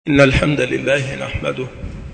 إن الحمد لله نحمده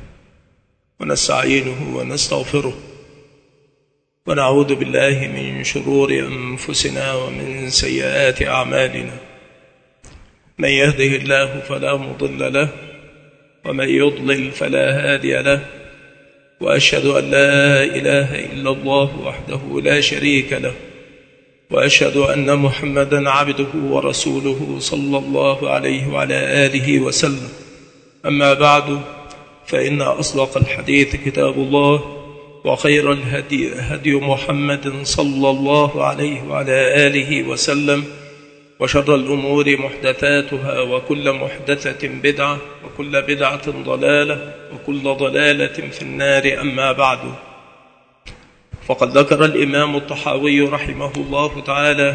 ونستعينه ونستغفره ونعوذ بالله من شرور أنفسنا ومن سيئات أعمالنا. من يهده الله فلا مضل له ومن يضلل فلا هادي له، وأشهد أن لا إله إلا الله وحده لا شريك له، وأشهد أن محمدا عبده ورسوله صلى الله عليه وعلى آله وسلم. أما بعد، فإن أصدق الحديث كتاب الله، وخير الهدي هدي محمد صلى الله عليه وعلى آله وسلم، وشر الأمور محدثاتها، وكل محدثة بدعة، وكل بدعة ضلالة، وكل ضلالة في النار. أما بعد، فقد ذكر الإمام الطحاوي رحمه الله تعالى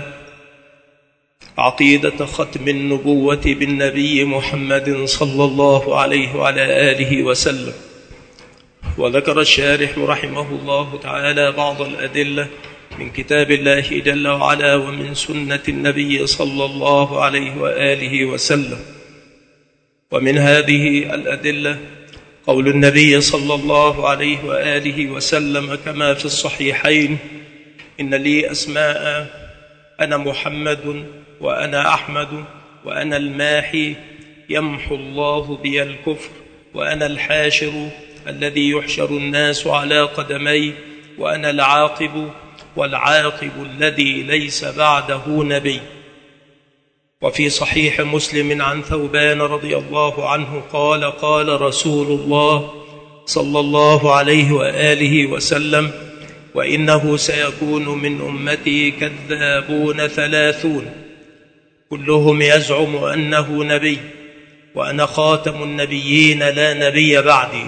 عقيدة ختم النبوة بالنبي محمد صلى الله عليه وعلى آله وسلم، وذكر الشارح رحمه الله تعالى بعض الأدلة من كتاب الله جل وعلا ومن سنة النبي صلى الله عليه وآله وسلم. ومن هذه الأدلة قول النبي صلى الله عليه وآله وسلم كما في الصحيحين: إن لي أسماء، أنا محمد وأنا أحمد وأنا الماحي يمحو الله بي الكفر، وأنا الحاشر الذي يحشر الناس على قدمي، وأنا العاقب والعاقب الذي ليس بعده نبي. وفي صحيح مسلم عن ثوبان رضي الله عنه قال: قال رسول الله صلى الله عليه وآله وسلم: وإنه سيكون من أمتي كذابون 30 كلهم يزعم أنه نبي، وأنا خاتم النبيين لا نبي بعدي.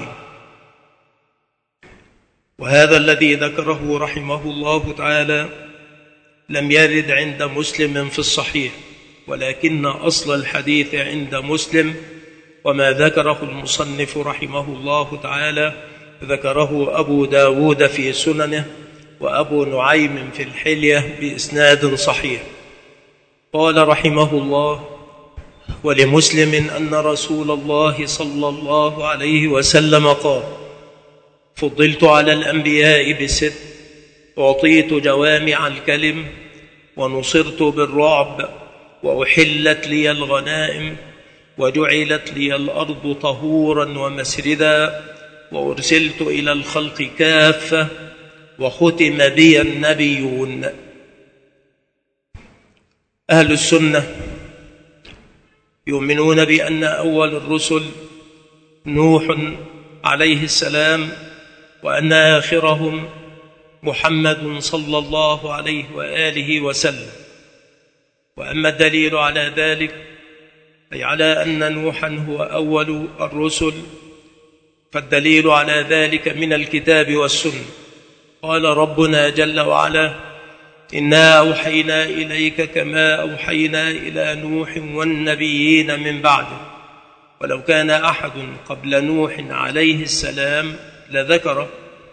وهذا الذي ذكره رحمه الله تعالى لم يرد عند مسلم في الصحيح، ولكن أصل الحديث عند مسلم، وما ذكره المصنف رحمه الله تعالى ذكره أبو داود في سننه، وأبو نعيم في الحلية بإسناد صحيح. قال رحمه الله: ولمسلم أن رسول الله صلى الله عليه وسلم قال: فضلت على الأنبياء ب6، أعطيت جوامع الكلم، ونصرت بالرعب، وأحلت لي الغنائم، وجعلت لي الأرض طهورا ومسردا، وأرسلت إلى الخلق كافة، وختم بي النبيون. أهل السنة يؤمنون بأن أول الرسل نوح عليه السلام، وأن آخرهم محمد صلى الله عليه وآله وسلم. وأما الدليل على ذلك أي على أن نوحا هو أول الرسل، فالدليل على ذلك من الكتاب والسنة. قال ربنا جل وعلا: إنا أوحينا إليك كما أوحينا إلى نوح والنبيين من بعده، ولو كان أحد قبل نوح عليه السلام لذكره.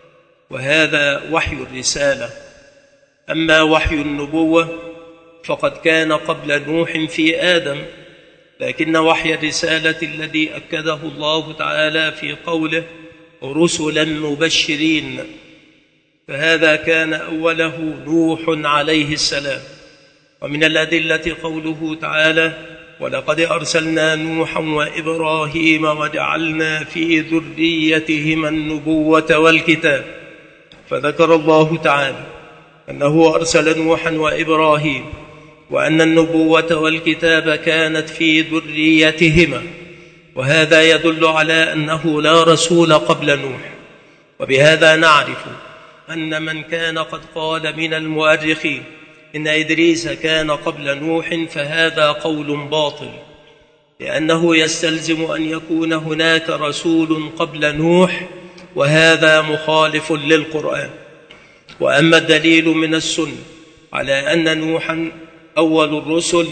وهذا وحي الرسالة. أما وحي النبوة فقد كان قبل نوح في آدم، لكن وحي الرسالة الذي أكده الله تعالى في قوله: رسلا مبشرين، فهذا كان أوله نوح عليه السلام. ومن الأدلة قوله تعالى: ولقد أرسلنا نوحا وإبراهيم وجعلنا في ذريتهما النبوة والكتاب. فذكر الله تعالى أنه أرسل نوحا وإبراهيم، وأن النبوة والكتاب كانت في ذريتهما، وهذا يدل على أنه لا رسول قبل نوح. وبهذا نعرف أن من كان قد قال من المؤرخين إن إدريس كان قبل نوح فهذا قول باطل، لأنه يستلزم أن يكون هناك رسول قبل نوح، وهذا مخالف للقرآن. وأما الدليل من السنة على أن نوحا أول الرسل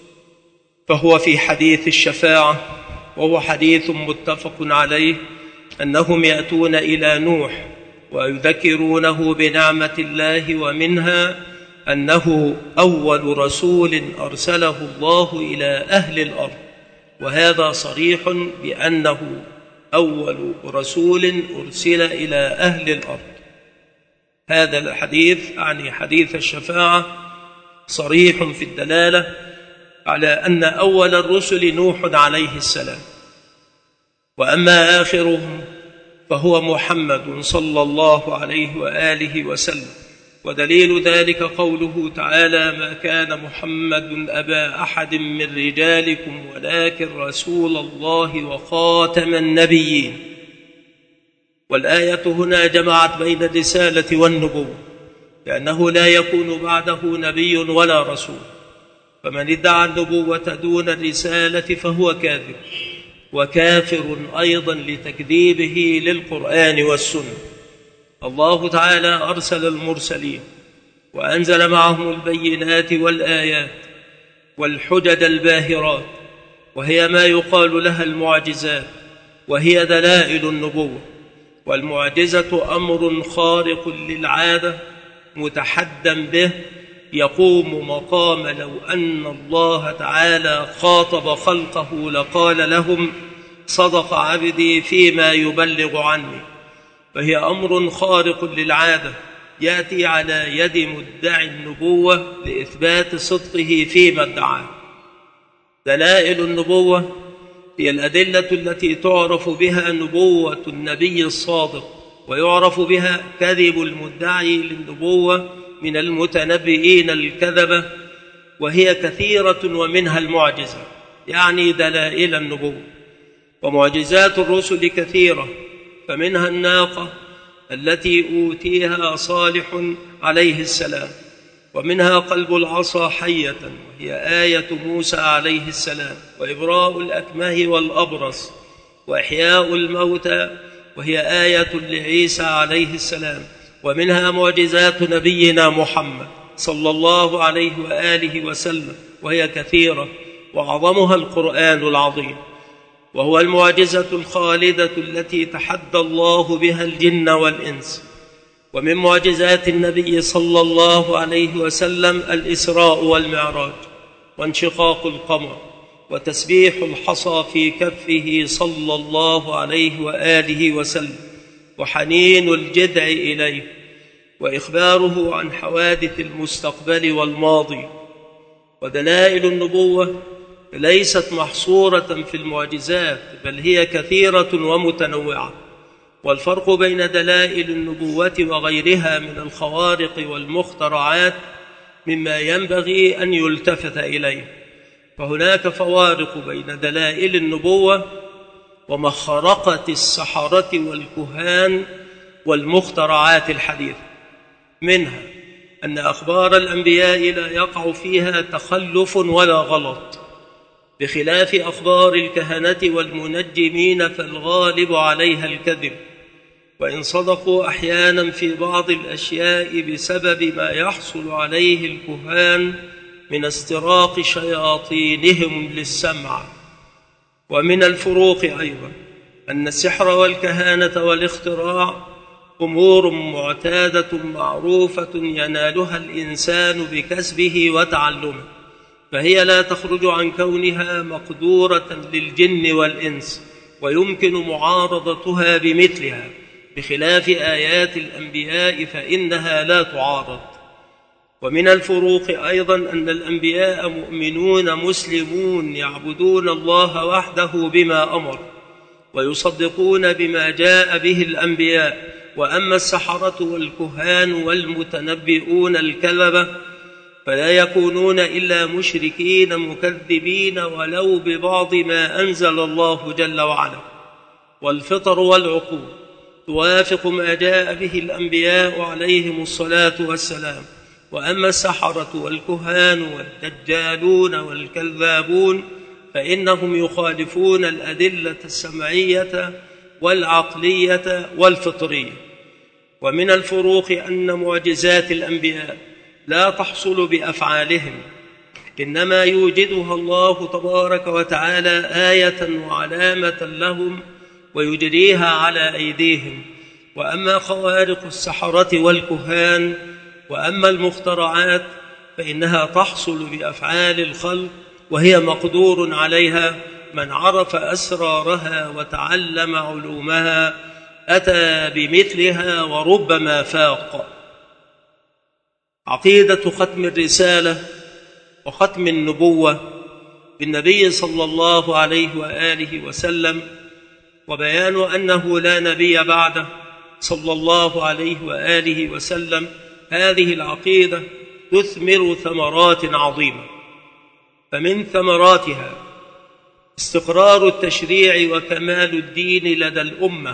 فهو في حديث الشفاعة، وهو حديث متفق عليه، أنهم يأتون إلى نوح ويذكرونه بنعمة الله، ومنها أنه أول رسول أرسله الله إلى أهل الأرض، وهذا صريح بأنه أول رسول أرسل إلى أهل الأرض. هذا الحديث يعني حديث الشفاعة صريح في الدلالة على أن أول الرسل نوح عليه السلام، وأما آخرهم فهو محمد صلى الله عليه وآله وسلم. ودليل ذلك قوله تعالى: ما كان محمد أبا أحد من رجالكم ولكن رسول الله وخاتم النبيين. والآية هنا جمعت بين الرسالة والنبوة، لأنه لا يكون بعده نبي ولا رسول، فمن ادعى النبوة دون الرسالة فهو كاذب وكافر أيضا لتكذيبه للقرآن والسنة. الله تعالى أرسل المرسلين وأنزل معهم البينات والآيات والحجج الباهرات، وهي ما يقال لها المعجزات، وهي دلائل النبوة. والمعجزة أمر خارق للعادة متحدى به، يقوم مقام لو أن الله تعالى خاطب خلقه لقال لهم: صدق عبدي فيما يبلغ عني. فهي أمر خارق للعادة يأتي على يد مدعي النبوة لإثبات صدقه فيما ادعاه. دلائل النبوة هي الأدلة التي تعرف بها نبوة النبي الصادق، ويعرف بها كذب المدعي للنبوة من المتنبئين الكذبة، وهي كثيرة ومنها المعجزة، يعني دلائل النبوة. ومعجزات الرسل كثيرة، فمنها الناقة التي أوتيها صالح عليه السلام، ومنها قلب العصا حية وهي آية موسى عليه السلام، وإبراء الأكمه والأبرص، وإحياء الموتى وهي آية لعيسى عليه السلام. ومنها معجزات نبينا محمد صلى الله عليه وآله وسلم، وهي كثيرة، وأعظمها القرآن العظيم، وهو المعجزة الخالدة التي تحدى الله بها الجن والإنس. ومن معجزات النبي صلى الله عليه وسلم الإسراء والمعراج، وانشقاق القمر، وتسبيح الحصى في كفه صلى الله عليه وآله وسلم، وحنين الجذع إليه، وإخباره عن حوادث المستقبل والماضي. ودلائل النبوة ليست محصورة في المعجزات، بل هي كثيرة ومتنوعة. والفرق بين دلائل النبوة وغيرها من الخوارق والمخترعات مما ينبغي أن يلتفت إليه. فهناك فوارق بين دلائل النبوة ومخرقة السحرة والكهان والمخترعات الحديثة. منها أن أخبار الأنبياء لا يقع فيها تخلف ولا غلط، بخلاف أخبار الكهنة والمنجمين فالغالب عليها الكذب، وإن صدقوا أحيانا في بعض الأشياء بسبب ما يحصل عليه الكهان من استراق شياطينهم للسمع. ومن الفروق أيضا أن السحر والكهانة والاختراع أمور معتادة معروفة ينالها الإنسان بكسبه وتعلمه، فهي لا تخرج عن كونها مقدورة للجن والإنس، ويمكن معارضتها بمثلها، بخلاف آيات الأنبياء فإنها لا تعارض. ومن الفروق أيضا أن الأنبياء مؤمنون مسلمون يعبدون الله وحده بما أمر، ويصدقون بما جاء به الأنبياء. وأما السحرة والكهان والمتنبئون الكذبة فلا يكونون إلا مشركين مكذبين ولو ببعض ما أنزل الله جل وعلا. والفطر والعقول توافق ما جاء به الأنبياء عليهم الصلاة والسلام. وأما السحرة والكهان والدجالون والكذابون فإنهم يخالفون الأدلة السمعية والعقلية والفطرية. ومن الفروق أن معجزات الأنبياء لا تحصل بأفعالهم، إنما يوجدها الله تبارك وتعالى آية وعلامة لهم ويجريها على أيديهم. وأما خوارق السحرة والكهان وأما المخترعات فإنها تحصل بأفعال الخلق وهي مقدور عليها، من عرف أسرارها وتعلم علومها أتى بمثلها وربما فاق. عقيدة ختم الرسالة وختم النبوة بالنبي صلى الله عليه وآله وسلم، وبيان أنه لا نبي بعده صلى الله عليه وآله وسلم، هذه العقيدة تثمر ثمرات عظيمة. فمن ثمراتها استقرار التشريع وكمال الدين لدى الأمة،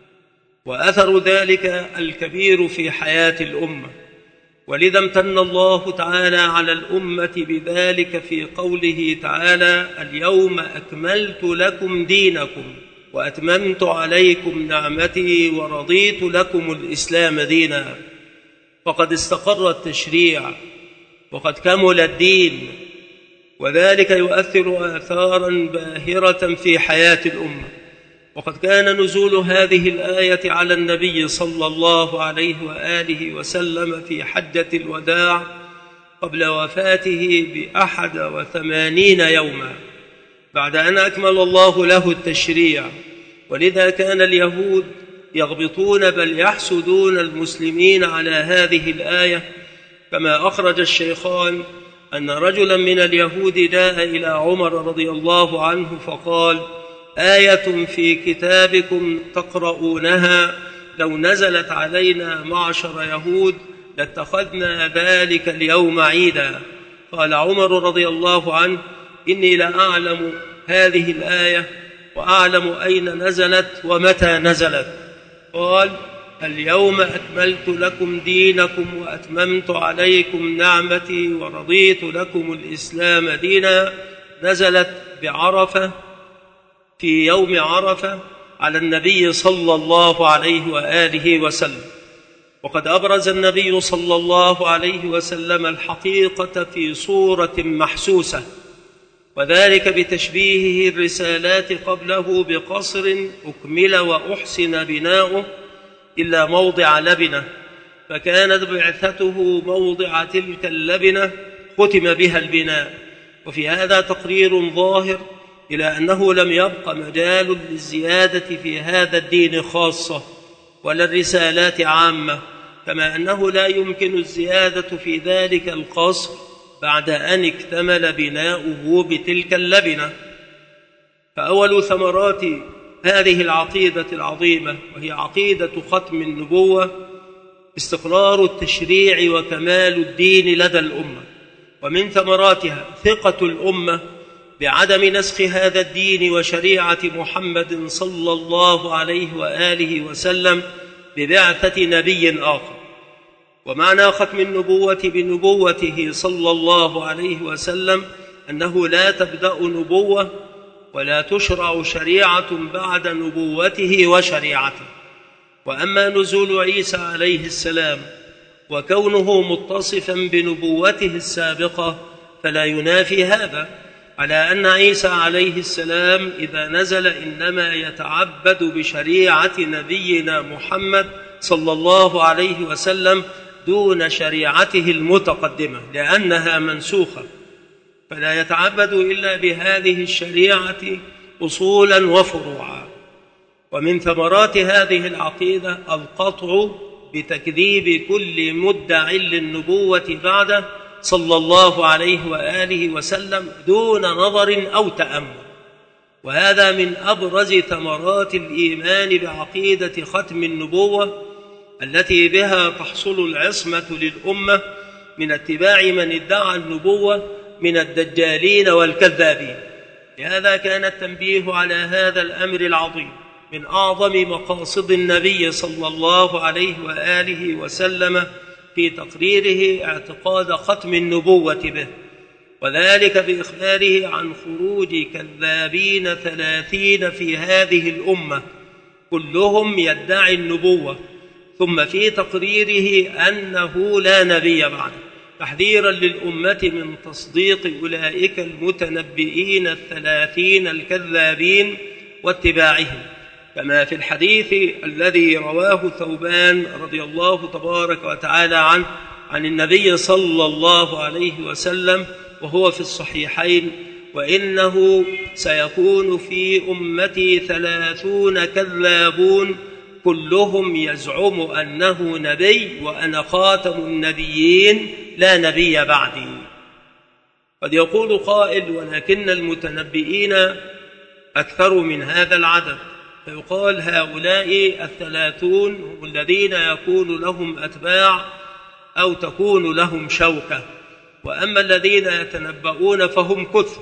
وأثر ذلك الكبير في حياة الأمة. ولذا امتن الله تعالى على الأمة بذلك في قوله تعالى: اليوم أكملت لكم دينكم وأتممت عليكم نعمتي ورضيت لكم الإسلام دينا. فقد استقر التشريع وقد كمل الدين، وذلك يؤثر آثارا باهرة في حياة الأمة. وقد كان نزول هذه الآية على النبي صلى الله عليه وآله وسلم في حجة الوداع قبل وفاته ب81 يوما بعد أن أكمل الله له التشريع. ولذا كان اليهود يغبطون بل يحسدون المسلمين على هذه الآية، كما أخرج الشيخان أن رجلا من اليهود جاء إلى عمر رضي الله عنه فقال: آية في كتابكم تقرؤونها لو نزلت علينا معشر يهود لاتخذنا ذلك اليوم عيدا. قال عمر رضي الله عنه: إني لأعلم هذه الآية وأعلم أين نزلت ومتى نزلت. قال: اليوم أكملت لكم دينكم وأتممت عليكم نعمتي ورضيت لكم الإسلام دينا، نزلت بعرفة في يوم عرفة على النبي صلى الله عليه وآله وسلم. وقد أبرز النبي صلى الله عليه وسلم الحقيقة في صورة محسوسة، وذلك بتشبيهه الرسالات قبله بقصر أكمل وأحسن بناؤه إلا موضع لبنة، فكانت بعثته موضع تلك اللبنة ختم بها البناء. وفي هذا تقرير ظاهر إلى أنه لم يبق مجال للزيادة في هذا الدين خاصة ولا الرسالات عامة، كما أنه لا يمكن الزيادة في ذلك القصر بعد أن اكتمل بناؤه بتلك اللبنة. فأول ثمرات هذه العقيدة العظيمة وهي عقيدة ختم النبوة استقرار التشريع وكمال الدين لدى الأمة. ومن ثمراتها ثقة الأمة بعدم نسخ هذا الدين وشريعة محمد صلى الله عليه وآله وسلم ببعثة نبي آخر. ومعنى ختم النبوة بنبوته صلى الله عليه وسلم أنه لا تبدأ نبوة ولا تشرع شريعة بعد نبوته وشريعته. وأما نزول عيسى عليه السلام وكونه متصفا بنبوته السابقة فلا ينافي هذا، على أن عيسى عليه السلام إذا نزل إنما يتعبد بشريعة نبينا محمد صلى الله عليه وسلم دون شريعته المتقدمة لأنها منسوخة، فلا يتعبد إلا بهذه الشريعة أصولا وفروعا. ومن ثمرات هذه العقيدة القطع بتكذيب كل مدع للنبوة بعده صلى الله عليه وآله وسلم دون نظر أو تأمل. وهذا من أبرز ثمرات الإيمان بعقيدة ختم النبوة التي بها تحصل العصمة للأمة من اتباع من ادعى النبوة من الدجالين والكذابين. لهذا كان التنبيه على هذا الأمر العظيم من أعظم مقاصد النبي صلى الله عليه وآله وسلم في تقريره اعتقاد ختم النبوة به، وذلك بإخباره عن خروج كذابين 30 في هذه الأمة كلهم يدعي النبوة، ثم في تقريره أنه لا نبي بعده، تحذيرا للأمة من تصديق أولئك المتنبئين 30 الكذابين واتباعهم، كما في الحديث الذي رواه ثوبان رضي الله تبارك وتعالى عنه عن النبي صلى الله عليه وسلم وهو في الصحيحين وإنه سيكون في أمتي 30 كذابون كلهم يزعم أنه نبي وأنا خاتم النبيين لا نبي بعدي. قد يقول قائل: ولكن المتنبئين أكثر من هذا العدد، فيقال هؤلاء 30 هم الذين يكون لهم أتباع أو تكون لهم شوكة، وأما الذين يتنبؤون فهم كثر.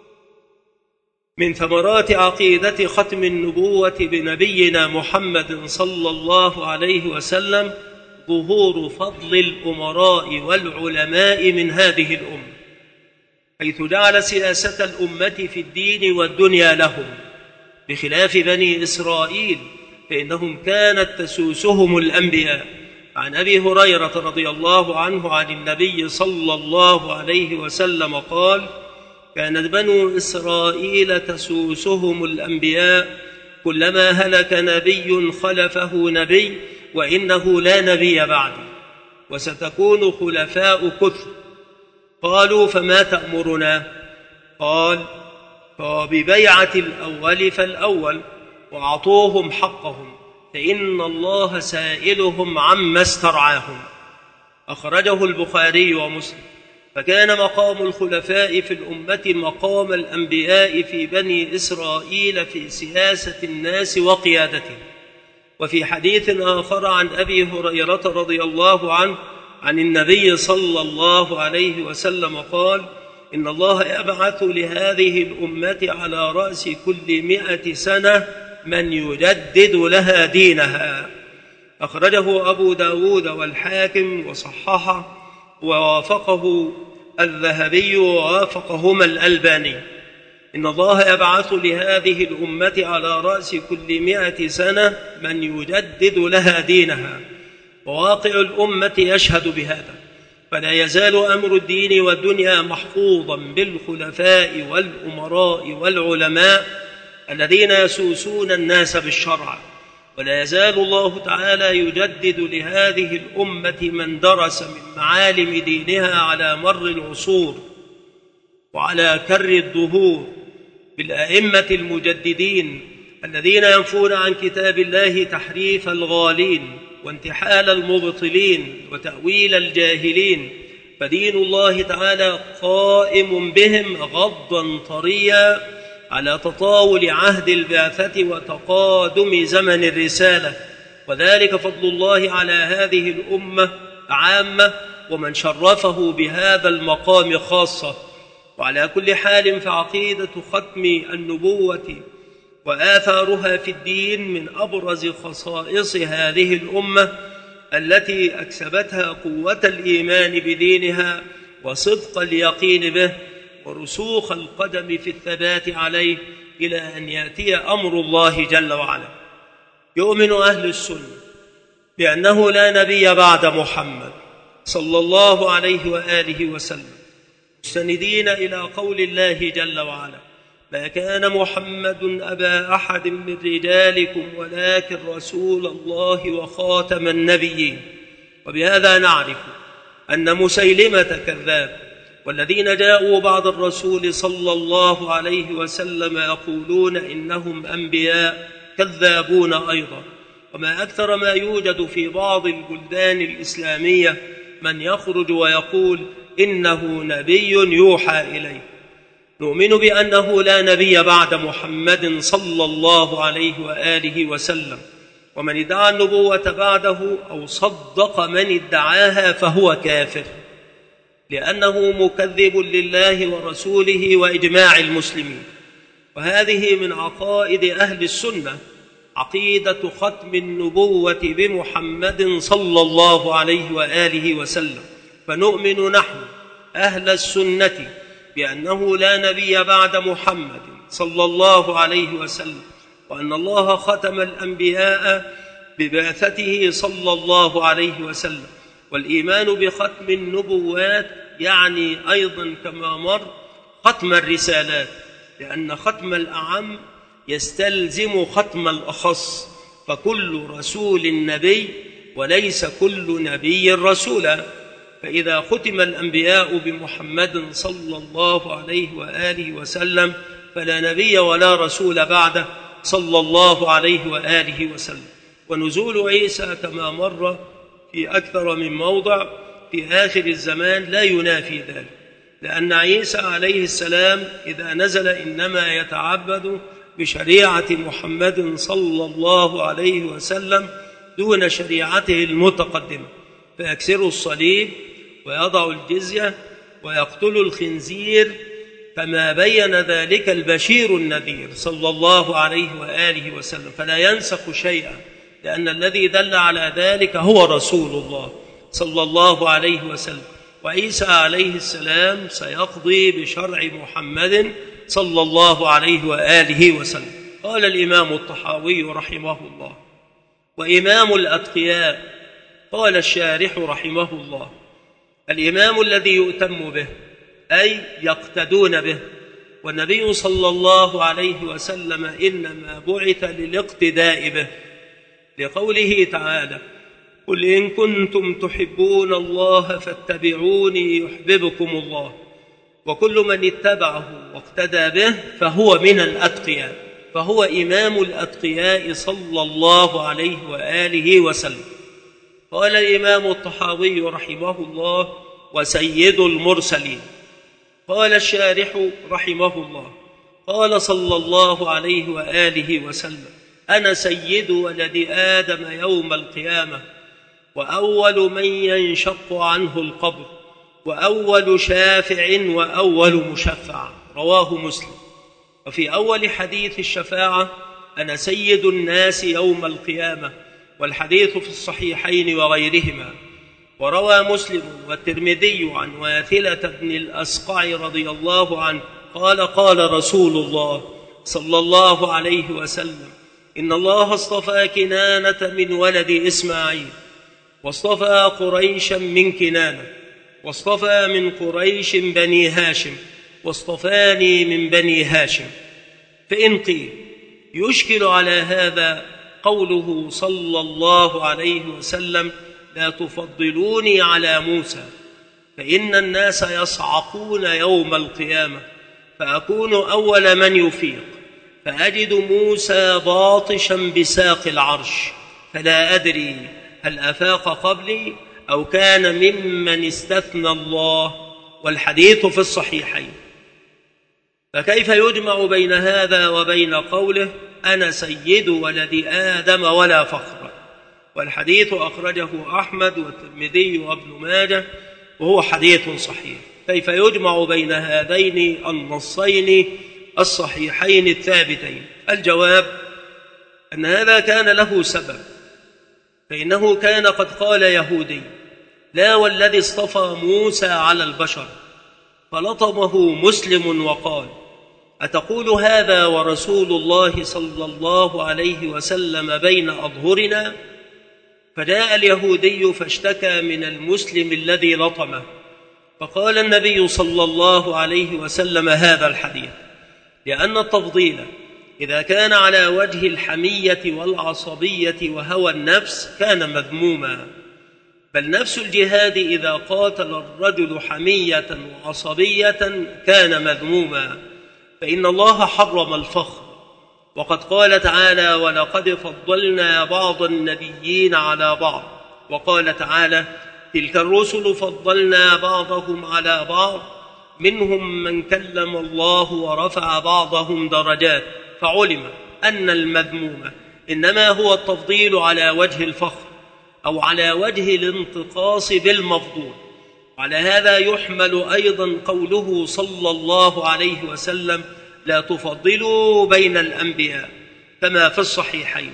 من ثمرات عقيدة ختم النبوة بنبينا محمد صلى الله عليه وسلم ظهور فضل الأمراء والعلماء من هذه الأمة، حيث جعل سياسة الأمة في الدين والدنيا لهم، بخلاف بني إسرائيل فإنهم كانت تسوسهم الأنبياء. عن أبي هريرة رضي الله عنه عن النبي صلى الله عليه وسلم قال: كانت بنو إسرائيل تسوسهم الأنبياء، كلما هلك نبي خلفه نبي، وإنه لا نبي بعدي، وستكون خلفاء كثر. قالوا: فما تأمرنا؟ قال: فببيعة الأول فالأول، وأعطوهم حقهم، فإن الله سائلهم عما استرعاهم. أخرجه البخاري ومسلم. فكان مقام الخلفاء في الأمة مقام الأنبياء في بني إسرائيل في سياسة الناس وقيادتهم. وفي حديث آخر عن أبي هريرة رضي الله عنه عن النبي صلى الله عليه وسلم قال: إن الله يبعث لهذه الأمة على رأس كل 100 سنة من يجدد لها دينها. أخرجه أبو داود والحاكم وصححه ووافقه الذهبي ووافقهما الألباني. إن الله يبعث لهذه الأمة على رأس كل 100 سنة من يجدد لها دينها، وواقع الأمة يشهد بهذا. فلا يزال أمر الدين والدنيا محفوظا بالخلفاء والأمراء والعلماء الذين يسوسون الناس بالشرع، ولا يزال الله تعالى يجدد لهذه الأمة من درس من معالم دينها على مر العصور وعلى كر الدهور، بالأئمة المجددين الذين ينفون عن كتاب الله تحريف الغالين وانتحال المبطلين وتأويل الجاهلين. فدين الله تعالى قائم بهم غضا طريا على تطاول عهد البعثة وتقادم زمن الرسالة، وذلك فضل الله على هذه الأمة عامة ومن شرفه بهذا المقام خاصة. وعلى كل حال فعقيدة ختم النبوة وآثارها في الدين من أبرز خصائص هذه الأمة التي أكسبتها قوة الإيمان بدينها وصدق اليقين به ورسوخ القدم في الثبات عليه إلى أن يأتي أمر الله جل وعلا. يؤمن أهل السنة بأنه لا نبي بعد محمد صلى الله عليه وآله وسلم، مستندين إلى قول الله جل وعلا: ما كان محمد أبا أحد من رجالكم ولكن رسول الله وخاتم النبيين. وبهذا نعرف أن مسيلمة كذاب، والذين جاءوا بعد الرسول صلى الله عليه وسلم يقولون إنهم أنبياء كذابون أيضا. وما أكثر ما يوجد في بعض البلدان الإسلامية من يخرج ويقول إنه نبي يوحى إليه. نؤمن بأنه لا نبي بعد محمد صلى الله عليه وآله وسلم، ومن ادعى النبوة بعده أو صدق من ادعاها فهو كافر، لأنه مكذب لله ورسوله وإجماع المسلمين. وهذه من عقائد أهل السنة عقيدة ختم النبوة بمحمد صلى الله عليه وآله وسلم. فنؤمن نحن أهل السنة بأنه لا نبي بعد محمد صلى الله عليه وسلم، وأن الله ختم الأنبياء ببعثته صلى الله عليه وسلم. والإيمان بختم النبوات يعني أيضا كما مر ختم الرسالات، لأن ختم الأعم يستلزم ختم الأخص، فكل رسول نبي وليس كل نبي رسولا. فإذا ختم الأنبياء بمحمد صلى الله عليه وآله وسلم فلا نبي ولا رسول بعده صلى الله عليه وآله وسلم. ونزول عيسى كما مر في أكثر من موضع في آخر الزمان لا ينافي ذلك، لأن عيسى عليه السلام إذا نزل إنما يتعبد بشريعة محمد صلى الله عليه وسلم دون شريعته المتقدمة، فيكسر الصليب ويضع الجزية ويقتل الخنزير كما بين ذلك البشير النذير صلى الله عليه وآله وسلم، فلا ينسخ شيئا، لأن الذي دل على ذلك هو رسول الله صلى الله عليه وسلم. وعيسى عليه السلام سيقضي بشرع محمد صلى الله عليه وآله وسلم. قال الإمام الطحاوي رحمه الله: وإمام الأتقياء. قال الشارح رحمه الله: الإمام الذي يؤتم به، أي يقتدون به، والنبي صلى الله عليه وسلم إنما بعث للاقتداء به، لقوله تعالى: قل إن كنتم تحبون الله فاتبعوني يحببكم الله. وكل من اتبعه واقتدى به فهو من الأتقياء، فهو إمام الأتقياء صلى الله عليه وآله وسلم. قال الإمام الطحاوي رحمه الله: وسيد المرسلين. قال الشارح رحمه الله: قال صلى الله عليه وآله وسلم: أنا سيد ولد آدم يوم القيامة، وأول من ينشق عنه القبر، وأول شافع وأول مشفع. رواه مسلم. وفي أول حديث الشفاعة: أنا سيد الناس يوم القيامة، والحديث في الصحيحين وغيرهما. وروى مسلم والترمذي عن واثلة بن الأسقع رضي الله عنه قال: قال رسول الله صلى الله عليه وسلم: إن الله اصطفى كنانة من ولد إسماعيل، واصطفى قريشا من كنانة، واصطفى من قريش بني هاشم، واصطفاني من بني هاشم. فإن قيل يشكل على هذا قوله صلى الله عليه وسلم: لا تفضلوني على موسى، فإن الناس يصعقون يوم القيامة، فأكون أول من يفيق، فأجد موسى باطشا بساق العرش، فلا أدري هل أفاق قبلي أو كان ممن استثنى الله. والحديث في الصحيحين. فكيف يجمع بين هذا وبين قوله: أنا سيد ولد آدم ولا فخر؟ والحديث أخرجه أحمد والترمذي وابن ماجه، وهو حديث صحيح. كيف يجمع بين هذين النصين الصحيحين الثابتين؟ الجواب أن هذا كان له سبب، فإنه كان قد قال يهودي: لا والذي اصطفى موسى على البشر، فلطمه مسلم وقال: أتقول هذا ورسول الله صلى الله عليه وسلم بين أظهرنا؟ فجاء اليهودي فاشتكى من المسلم الذي لطمه، فقال النبي صلى الله عليه وسلم هذا الحديث، لأن التفضيل إذا كان على وجه الحمية والعصبية وهوى النفس كان مذموما، بل نفس الجهاد إذا قاتل الرجل حمية وعصبية كان مذموما، فإن الله حرم الفخر، وقد قال تعالى: ولقد فضلنا بعض النبيين على بعض. وقال تعالى: تلك الرسل فضلنا بعضهم على بعض، منهم من كلم الله ورفع بعضهم درجات. فعلم أن المذموم إنما هو التفضيل على وجه الفخر أو على وجه الانتقاص بالمفضول. على هذا يحمل أيضا قوله صلى الله عليه وسلم: لا تفضلوا بين الأنبياء، كما في الصحيحين.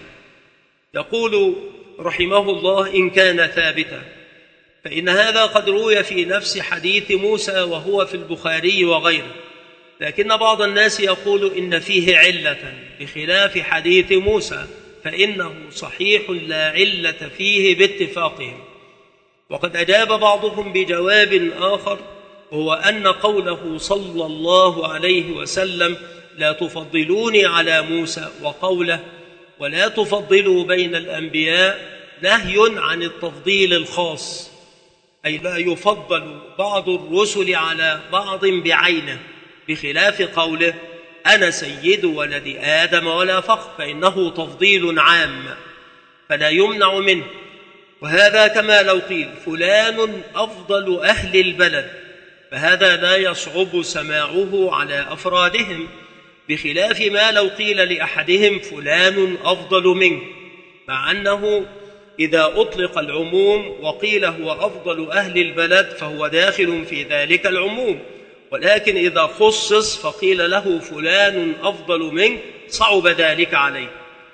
يقول رحمه الله: إن كان ثابتا فإن هذا قد روي في نفس حديث موسى وهو في البخاري وغيره، لكن بعض الناس يقول إن فيه علة بخلاف حديث موسى، فإنه صحيح لا علة فيه باتفاقهم. وقد أجاب بعضهم بجواب آخر، وهو أن قوله صلى الله عليه وسلم: لا تفضلوني على موسى، وقوله: ولا تفضلوا بين الأنبياء، نهي عن التفضيل الخاص، أي لا يفضل بعض الرسل على بعض بعينه، بخلاف قوله أنا سيد ولد آدم ولا فخر، فإنه تفضيل عام فلا يمنع منه. وهذا كما لو قيل فلان أفضل أهل البلد، فهذا لا يصعب سماعه على أفرادهم، بخلاف ما لو قيل لأحدهم فلان أفضل منه، مع أنه إذا أطلق العموم وقيل هو أفضل أهل البلد فهو داخل في ذلك العموم، ولكن إذا خصص فقيل له فلان أفضل منه صعب ذلك عليه.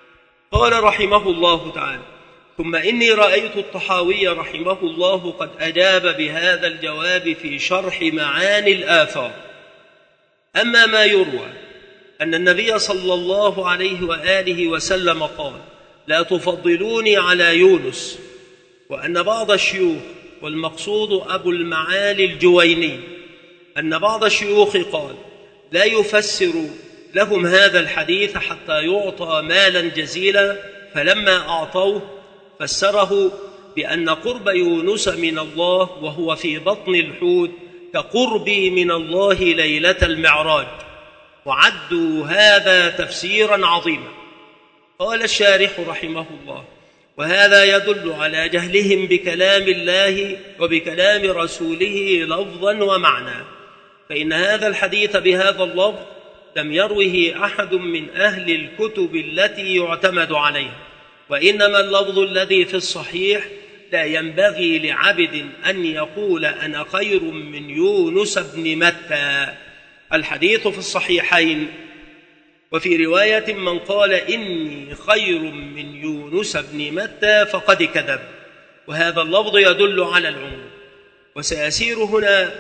قال رحمه الله تعالى: ثم إني رأيت الطحاوي رحمه الله قد أجاب بهذا الجواب في شرح معاني الآثار. أما ما يروى أن النبي صلى الله عليه وآله وسلم قال: لا تفضلوني على يونس، وأن بعض الشيوخ، والمقصود أبو المعالي الجويني، أن بعض الشيوخ قال: لا يفسر لهم هذا الحديث حتى يعطى مالا جزيلا، فلما أعطوه فسره بأن قرب يونس من الله وهو في بطن الحوت كقربي من الله ليلة المعراج، وعدوا هذا تفسيرا عظيما. قال الشارح رحمه الله: وهذا يدل على جهلهم بكلام الله وبكلام رسوله لفظا ومعنى، فإن هذا الحديث بهذا اللفظ لم يروه أحد من أهل الكتب التي يعتمد عليها، وإنما اللفظ الذي في الصحيح لا ينبغي لعبد أن يقول أنا خير من يونس بن متى. الحديث في الصحيحين، وفي رواية من قال إني خير من يونس بن متى فقد كذب، وهذا اللفظ يدل على العموم. وسيسير هنا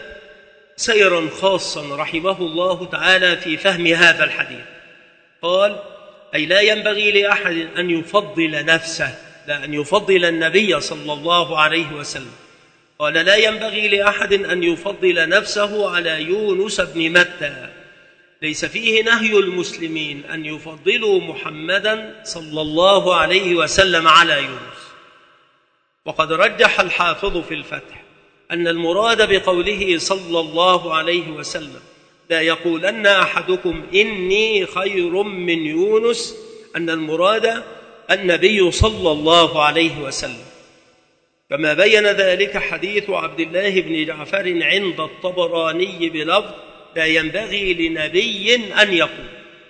سيرا خاصا رحمه الله تعالى في فهم هذا الحديث. قال: أي لا ينبغي لأحد أن يفضل نفسه، لا أن يفضل النبي صلى الله عليه وسلم. قال: لا ينبغي لأحد أن يفضل نفسه على يونس بن متى، ليس فيه نهي المسلمين أن يفضلوا محمدا صلى الله عليه وسلم على يونس. وقد رجح الحافظ في الفتح أن المراد بقوله صلى الله عليه وسلم لا يقولن أحدكم إني خير من يونس، أن المراد النبي صلى الله عليه وسلم، كما بين ذلك حديث عبد الله بن جعفر عند الطبراني بلفظ لا ينبغي لنبي أن يقول،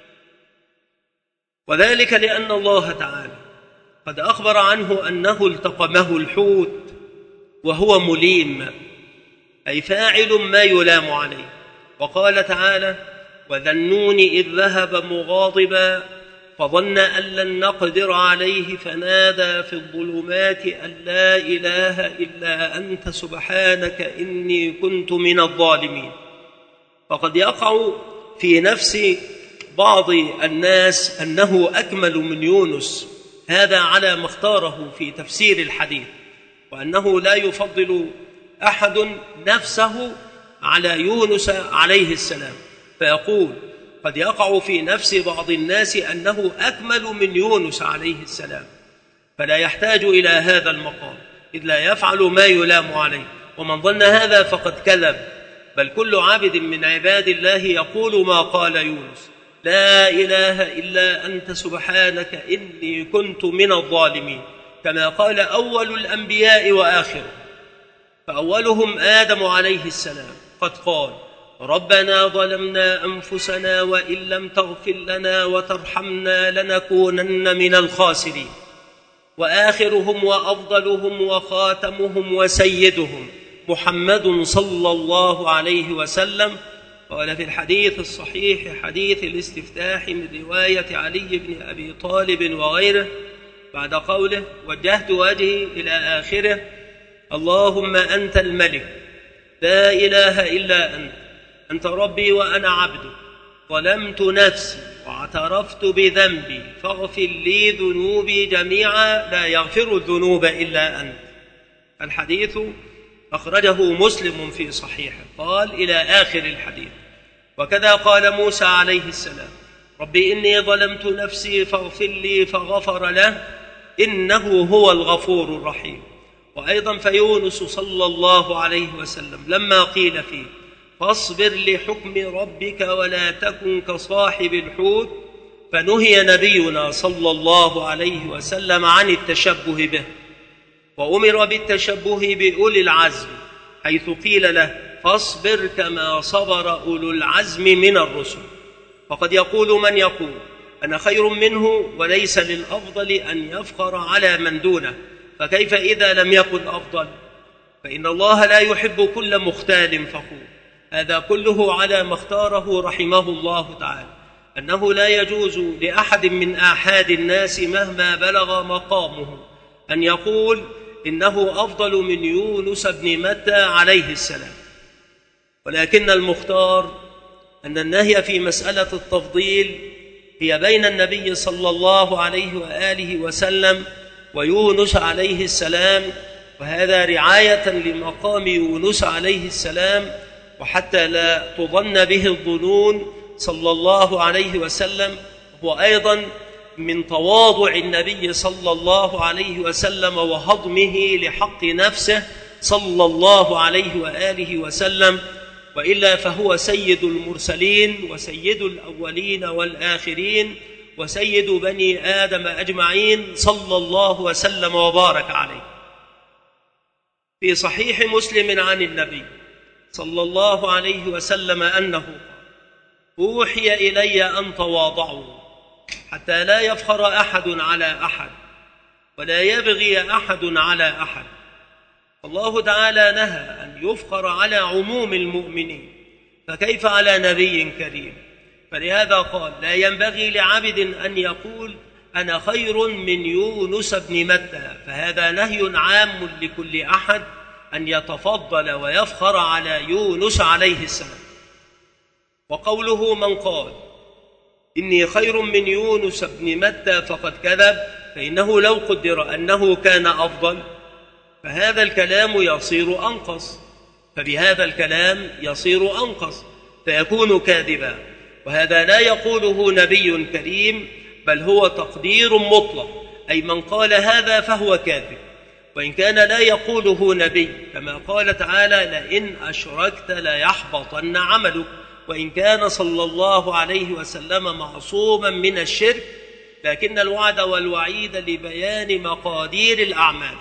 وذلك لأن الله تعالى قد أخبر عنه أنه التقمه الحوت وهو مليم، أي فاعل ما يلام عليه. وقال تعالى: وذا النون إذ ذهب مغاضبا فظن أن لن نقدر عليه فنادى في الظلمات أن لا إله إلا أنت سبحانك إني كنت من الظالمين. فقد يقع في نفس بعض الناس أنه أكمل من يونس، هذا على ما اختاره في تفسير الحديث، وأنه لا يفضل أحد نفسه على يونس عليه السلام، فيقول قد يقع في نفس بعض الناس أنه أكمل من يونس عليه السلام، فلا يحتاج إلى هذا المقام إذ لا يفعل ما يلام عليه. ومن ظن هذا فقد كذب، بل كل عبد من عباد الله يقول ما قال يونس: لا إله إلا أنت سبحانك إني كنت من الظالمين، كما قال أول الأنبياء وآخرهم. فأولهم آدم عليه السلام قد قال: ربنا ظلمنا أنفسنا وإن لم تغفر لنا وترحمنا لنكونن من الخاسرين. وآخرهم وأفضلهم وخاتمهم وسيدهم محمد صلى الله عليه وسلم قال في الحديث الصحيح حديث الاستفتاح من رواية علي بن أبي طالب وغيره بعد قوله: وجهت وجهي إلى آخره: اللهم أنت الملك لا إله إلا أنت ربي وأنا عبدك، ظلمت نفسي واعترفت بذنبي فاغفر لي ذنوبي جميعا لا يغفر الذنوب إلا أنت. الحديث أخرجه مسلم في صحيحه. قال إلى آخر الحديث. وكذا قال موسى عليه السلام: ربي إني ظلمت نفسي فاغفر لي فغفر له إنه هو الغفور الرحيم. وأيضا فيونس صلى الله عليه وسلم لما قيل فيه فاصبر لحكم ربك ولا تكن كصاحب الحوت فنهي نبينا صلى الله عليه وسلم عن التشبه به، وأمر بالتشبه بأولي العزم حيث قيل له فاصبر كما صبر أولو العزم من الرسل. فقد يقول من يقول أنا خير منه وليس للأفضل أن يفخر على من دونه، فكيف إذا لم يكن أفضل؟ فإن الله لا يحب كل مختال فخور. هذا كله على ما اختاره رحمه الله تعالى، أنه لا يجوز لأحد من آحاد الناس مهما بلغ مقامه أن يقول إنه أفضل من يونس بن متى عليه السلام، ولكن المختار أن النهي في مسألة التفضيل هي بين النبي صلى الله عليه وآله وسلم ويونس عليه السلام، وهذا رعاية لمقام يونس عليه السلام، وحتى لا تظن به الظنون صلى الله عليه وسلم. هو أيضا من تواضع النبي صلى الله عليه وسلم وهضمه لحق نفسه صلى الله عليه وآله وسلم، وإلا فهو سيد المرسلين وسيد الأولين والآخرين وسيد بني آدم أجمعين صلى الله وسلم وبارك عليه. في صحيح مسلم عن النبي صلى الله عليه وسلم أنه أوحي إلي أن تواضعوا حتى لا يفخر أحد على أحد ولا يبغي أحد على أحد. الله تعالى نهى أن يفخر على عموم المؤمنين، فكيف على نبي كريم؟ فلهذا قال لا ينبغي لعبد أن يقول أنا خير من يونس بن متى، فهذا نهي عام لكل أحد أن يتفضل ويفخر على يونس عليه السلام. وقوله من قال إني خير من يونس بن متى فقد كذب، فإنه لو قدر أنه كان أفضل فهذا الكلام يصير أنقص، فبهذا الكلام يصير أنقص فيكون كاذبا، وهذا لا يقوله نبي كريم، بل هو تقدير مطلق، أي من قال هذا فهو كاذب، وإن كان لا يقوله نبي، كما قال تعالى لئن أشركت ليحبطن عملك، وإن كان صلى الله عليه وسلم معصوما من الشرك، لكن الوعد والوعيد لبيان مقادير الأعمال.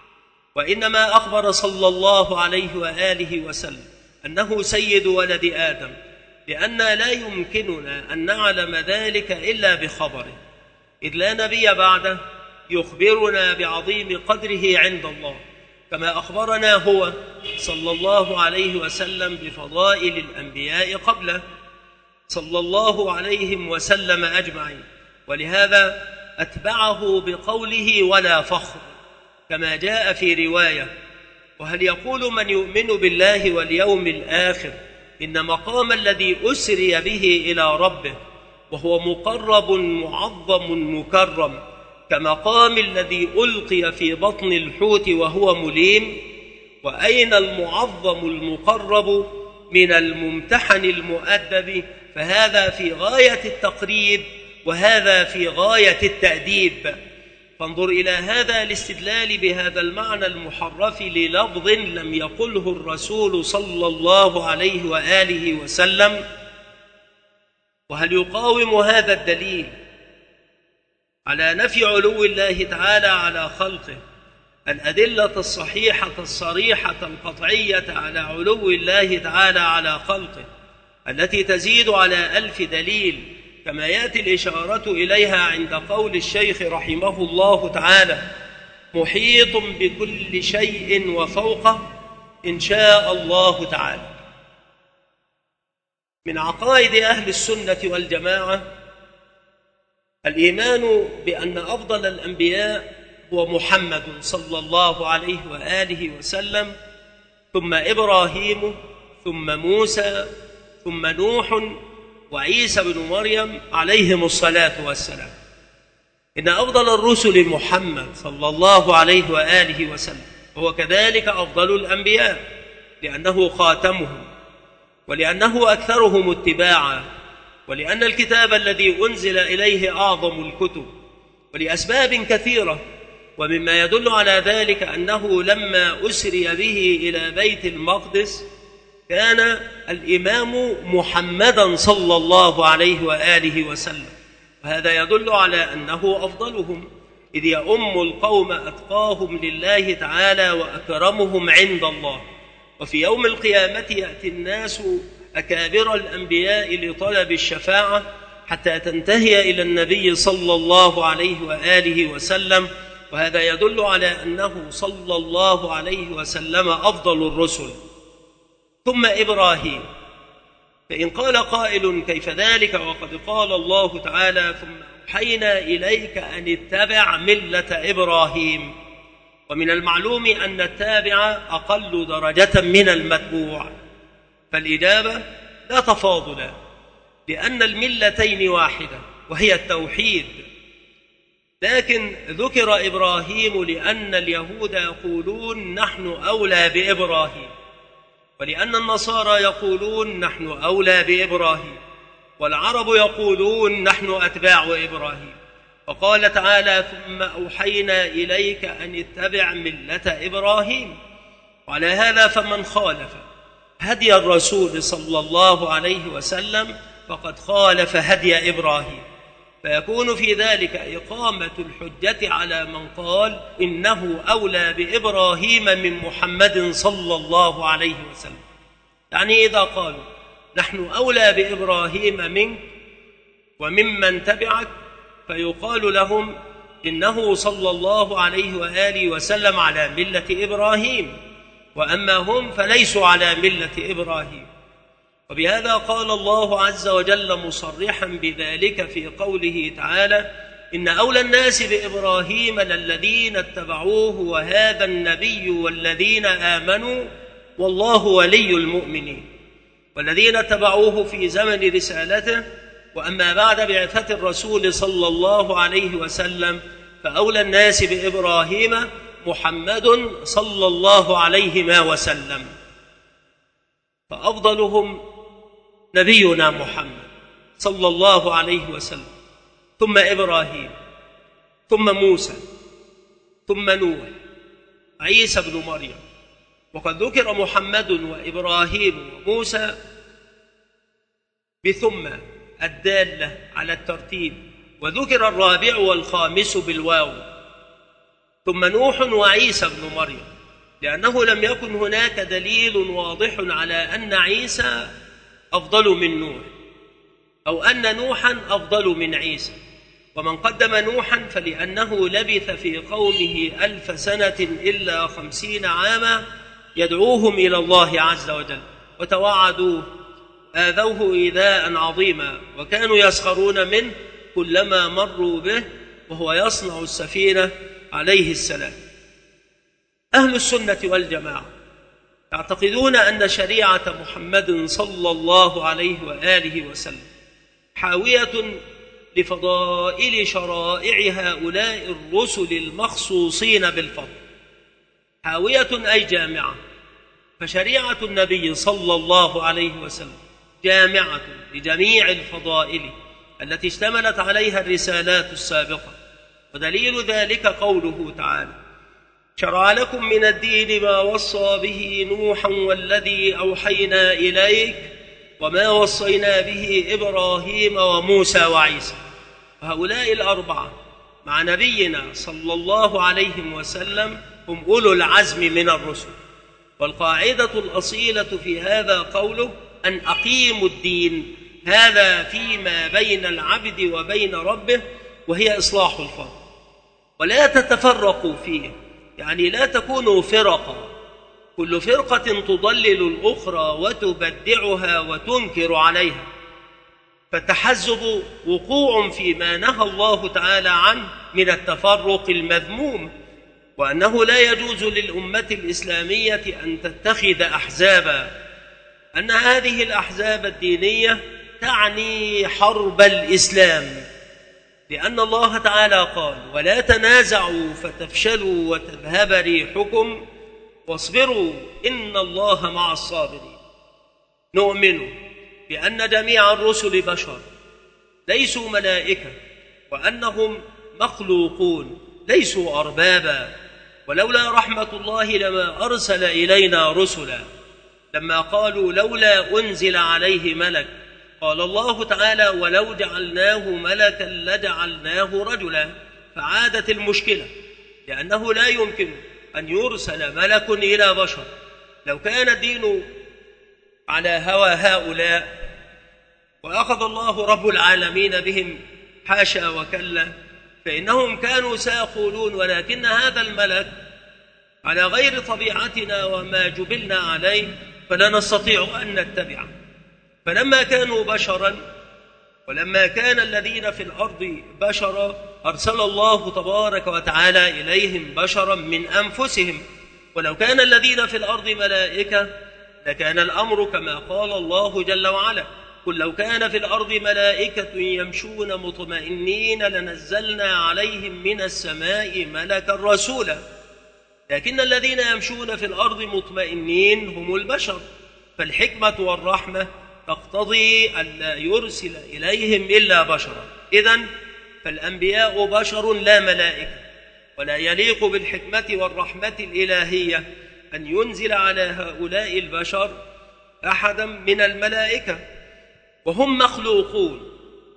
وإنما أخبر صلى الله عليه وآله وسلم أنه سيد ولد آدم، لأن لا يمكننا أن نعلم ذلك إلا بخبره، إذ لا نبي بعده يخبرنا بعظيم قدره عند الله، كما أخبرنا هو صلى الله عليه وسلم بفضائل الأنبياء قبله صلى الله عليه وسلم أجمعين. ولهذا أتبعه بقوله ولا فخر، كما جاء في رواية. وهل يقول من يؤمن بالله واليوم الآخر إن مقام الذي أسري به إلى ربه وهو مقرب معظم مكرم كمقام الذي ألقي في بطن الحوت وهو مليم؟ وأين المعظم المقرب من الممتحن المؤدب؟ فهذا في غاية التقريب وهذا في غاية التأديب. فانظر إلى هذا الاستدلال بهذا المعنى المحرف للفظ لم يقله الرسول صلى الله عليه وآله وسلم. وهل يقاوم هذا الدليل على نفي علو الله تعالى على خلقه الأدلة الصحيحة الصريحة القطعية على علو الله تعالى على خلقه التي تزيد على 1000 دليل، كما يأتي الإشارة إليها عند قول الشيخ رحمه الله تعالى محيط بكل شيء وفوقه إن شاء الله تعالى؟ من عقائد أهل السنة والجماعة الإيمان بأن أفضل الأنبياء هو محمد صلى الله عليه وآله وسلم، ثم إبراهيم، ثم موسى، ثم نوح، وعيسى بن مريم عليهم الصلاة والسلام. إن أفضل الرسل محمد صلى الله عليه وآله وسلم، وهو كذلك أفضل الأنبياء لأنه خاتمهم ولأنه أكثرهم اتباعا، ولأن الكتاب الذي أنزل إليه أعظم الكتب، ولأسباب كثيرة ومما يدل على ذلك أنه لما أسري به إلى بيت المقدس كان الإمام محمدا صلى الله عليه وآله وسلم، وهذا يدل على أنه أفضلهم، إذ يؤم القوم أتقاهم لله تعالى وأكرمهم عند الله. وفي يوم القيامة يأتي الناس أكابر الأنبياء لطلب الشفاعة حتى تنتهي إلى النبي صلى الله عليه وآله وسلم، وهذا يدل على أنه صلى الله عليه وسلم أفضل الرسل. ثم إبراهيم، فإن قال قائل كيف ذلك وقد قال الله تعالى ثم أوحينا إليك أن اتبع ملة إبراهيم، ومن المعلوم أن التابع أقل درجة من المتبوع، فالإجابة لا تفاضل، لأن الملتين واحدة وهي التوحيد. لكن ذكر إبراهيم لأن اليهود يقولون نحن أولى بإبراهيم، ولأن النصارى يقولون نحن أولى بإبراهيم، والعرب يقولون نحن أتباع إبراهيم. وقال تعالى ثم أوحينا إليك أن اتبع ملة إبراهيم. وعلى هذا فمن خالف هدي الرسول صلى الله عليه وسلم فقد خالف هدي إبراهيم، فيكون في ذلك إقامة الحجة على من قال إنه أولى بإبراهيم من محمد صلى الله عليه وسلم. يعني إذا قالوا نحن أولى بإبراهيم منك وممن تبعك، فيقال لهم إنه صلى الله عليه وآله وسلم على ملة إبراهيم، وأما هم فليسوا على ملة إبراهيم. وبهذا قال الله عز وجل مصرحا بذلك في قوله تعالى إن أولى الناس بإبراهيم للذين اتبعوه وهذا النبي والذين آمنوا والله ولي المؤمنين، والذين اتبعوه في زمن رسالته. وأما بعد بعثة الرسول صلى الله عليه وسلم فأولى الناس بإبراهيم محمد صلى الله عليه وسلم، فأفضلهم نبينا محمد صلى الله عليه وسلم، ثم إبراهيم، ثم موسى، ثم نوح، عيسى بن مريم. وقد ذكر محمد وإبراهيم وموسى بثم الدالة على الترتيب، وذكر الرابع والخامس بالواو، ثم نوح وعيسى بن مريم، لأنه لم يكن هناك دليل واضح على أن عيسى أفضل من نوح أو أن نوحا أفضل من عيسى. ومن قدم نوحا فلأنه لبث في قومه 1000 سنة إلا 50 عاما يدعوهم إلى الله عز وجل، وتوعدوه آذوه إيذاء عظيما، وكانوا يسخرون منه كلما مروا به وهو يصنع السفينة عليه السلام. أهل السنة والجماعة يعتقدون أن شريعة محمد صلى الله عليه وآله وسلم حاوية لفضائل شرائع هؤلاء الرسل المخصوصين بالفضل، حاوية أي جامعة. فشريعة النبي صلى الله عليه وسلم جامعة لجميع الفضائل التي اشتملت عليها الرسالات السابقة، ودليل ذلك قوله تعالى شرع لكم من الدين ما وصى به نوحا والذي أوحينا إليك وما وصينا به إبراهيم وموسى وعيسى. وهؤلاء الأربعة مع نبينا صلى الله عليه وسلم هم أولو العزم من الرسل. والقاعدة الأصيلة في هذا قوله أن أقيموا الدين، هذا فيما بين العبد وبين ربه، وهي إصلاح الفرق، ولا تتفرقوا فيه، يعني لا تكونوا فرقا كل فرقة تضلل الأخرى وتبدعها وتنكر عليها، فالتحزب وقوع فيما نهى الله تعالى عنه من التفرق المذموم، وأنه لا يجوز للأمة الإسلامية أن تتخذ أحزابا، أن هذه الأحزاب الدينية تعني حرب الإسلام، لأن الله تعالى قال ولا تنازعوا فتفشلوا وتذهب ريحكم واصبروا إن الله مع الصابرين. نؤمن بأن جميع الرسل بشر ليسوا ملائكة، وأنهم مخلوقون ليسوا أربابا، ولولا رحمة الله لما أرسل إلينا رسلا. لما قالوا لولا أنزل عليه ملك، قال الله تعالى ولو جعلناه ملكا لجعلناه رجلا، فعادت المشكلة، لأنه لا يمكن أن يرسل ملك إلى بشر. لو كان الدين على هوى هؤلاء وأخذ الله رب العالمين بهم حاشا وكلا، فإنهم كانوا سيقولون ولكن هذا الملك على غير طبيعتنا وما جبلنا عليه فلا نستطيع أن نتبعه. فلما كانوا بشرا ولما كان الذين في الأرض بشرا أرسل الله تبارك وتعالى إليهم بشرا من أنفسهم. ولو كان الذين في الأرض ملائكة لكان الأمر كما قال الله جل وعلا قل لو كان في الأرض ملائكة يمشون مطمئنين لنزلنا عليهم من السماء ملكا رسولا. لكن الذين يمشون في الأرض مطمئنين هم البشر، فالحكمة والرحمة تقتضي أن لا يرسل إليهم إلا بشرا. إذن فالأنبياء بشر لا ملائكة، ولا يليق بالحكمة والرحمة الإلهية أن ينزل على هؤلاء البشر أحدا من الملائكة، وهم مخلوقون،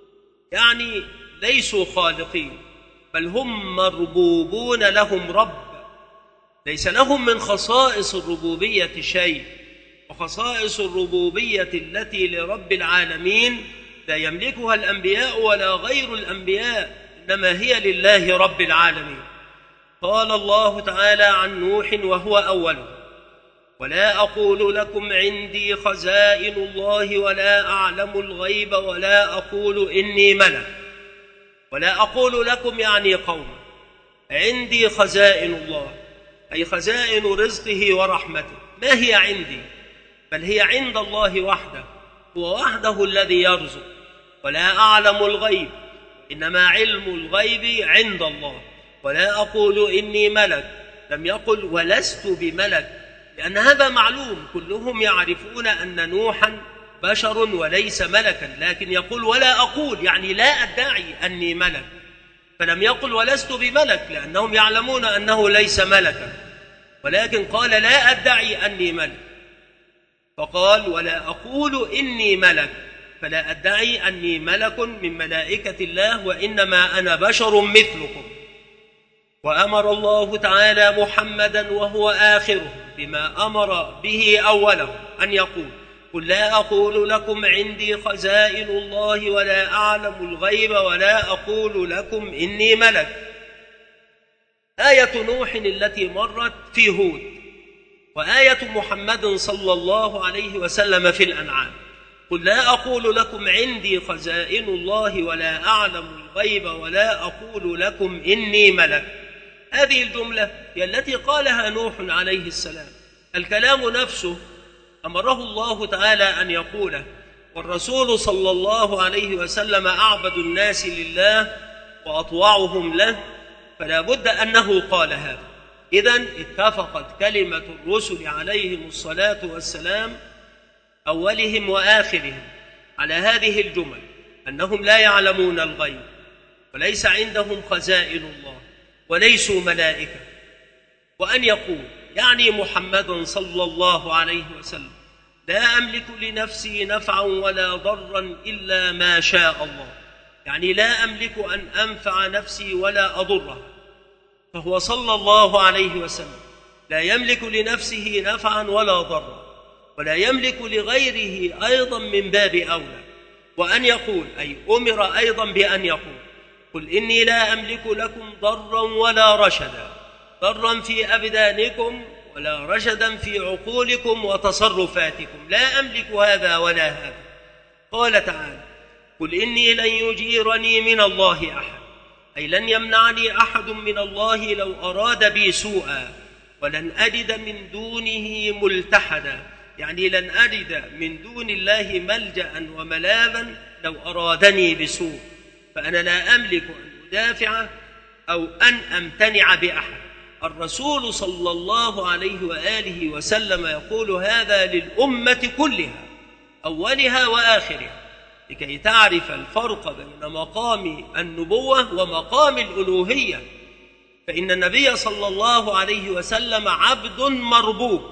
يعني ليسوا خالقين، بل هم مربوبون لهم رب، ليس لهم من خصائص الربوبية شيء. وخصائص الربوبية التي لرب العالمين لا يملكها الأنبياء ولا غير الأنبياء، إنما هي لله رب العالمين. قال الله تعالى عن نوح وهو أوله ولا أقول لكم عندي خزائن الله ولا أعلم الغيب ولا أقول إني ملك. ولا أقول لكم يعني قوم عندي خزائن الله، أي خزائن رزقه ورحمته. ما هي عندي؟ بل هي عند الله وحده، هو وحده الذي يرزق. ولا أعلم الغيب، إنما علم الغيب عند الله. ولا أقول إني ملك، لم يقل ولست بملك، لأن هذا معلوم، كلهم يعرفون أن نوحا بشر وليس ملكا، لكن يقول ولا أقول يعني لا أدعي أني ملك، فلم يقل ولست بملك لأنهم يعلمون أنه ليس ملكا، ولكن قال لا أدعي أني ملك. فقال ولا أقول إني ملك، فلا أدعي أني ملك من ملائكة الله، وإنما أنا بشر مثلكم. وأمر الله تعالى محمدا وهو آخره بما أمر به أوله أن يقول قل لا أقول لكم عندي خزائن الله ولا أعلم الغيب ولا أقول لكم إني ملك. آية نوح التي مرت في هود، وآية محمد صلى الله عليه وسلم في الأنعام. قل لا أقول لكم عندي خزائن الله ولا أعلم الغيب ولا أقول لكم إني ملك. هذه الجملة هي التي قالها نوح عليه السلام. الكلام نفسه أمره الله تعالى أن يقوله، والرسول صلى الله عليه وسلم أعبد الناس لله وأطوعهم له، فلا بد أنه قال هذا. إذن اتفقت كلمة الرسل عليهم الصلاة والسلام أولهم وآخرهم على هذه الجمل، أنهم لا يعلمون الغيب وليس عندهم خزائن الله وليسوا ملائكة. وأن يقول يعني محمد صلى الله عليه وسلم لا أملك لنفسي نفعا ولا ضرا إلا ما شاء الله، يعني لا أملك أن أنفع نفسي ولا أضرها. فهو صلى الله عليه وسلم لا يملك لنفسه نفعا ولا ضرا، ولا يملك لغيره أيضا من باب أولى. وأن يقول أي أمر أيضا بأن يقول قل إني لا أملك لكم ضرا ولا رشدا، ضرا في أبدانكم ولا رشدا في عقولكم وتصرفاتكم، لا أملك هذا ولا هذا. قال تعالى قل إني لن يجيرني من الله أحد، أي لن يمنعني أحد من الله لو أراد بي سوءا، ولن أجد من دونه ملتحدا، يعني لن أجد من دون الله ملجأ وملاذا لو أرادني بسوء، فأنا لا أملك أن أدافع أو أن أمتنع بأحد. الرسول صلى الله عليه وآله وسلم يقول هذا للأمة كلها أولها وآخرها، لكي تعرف الفرق بين مقام النبوة ومقام الألوهية. فإن النبي صلى الله عليه وسلم عبد مربوب،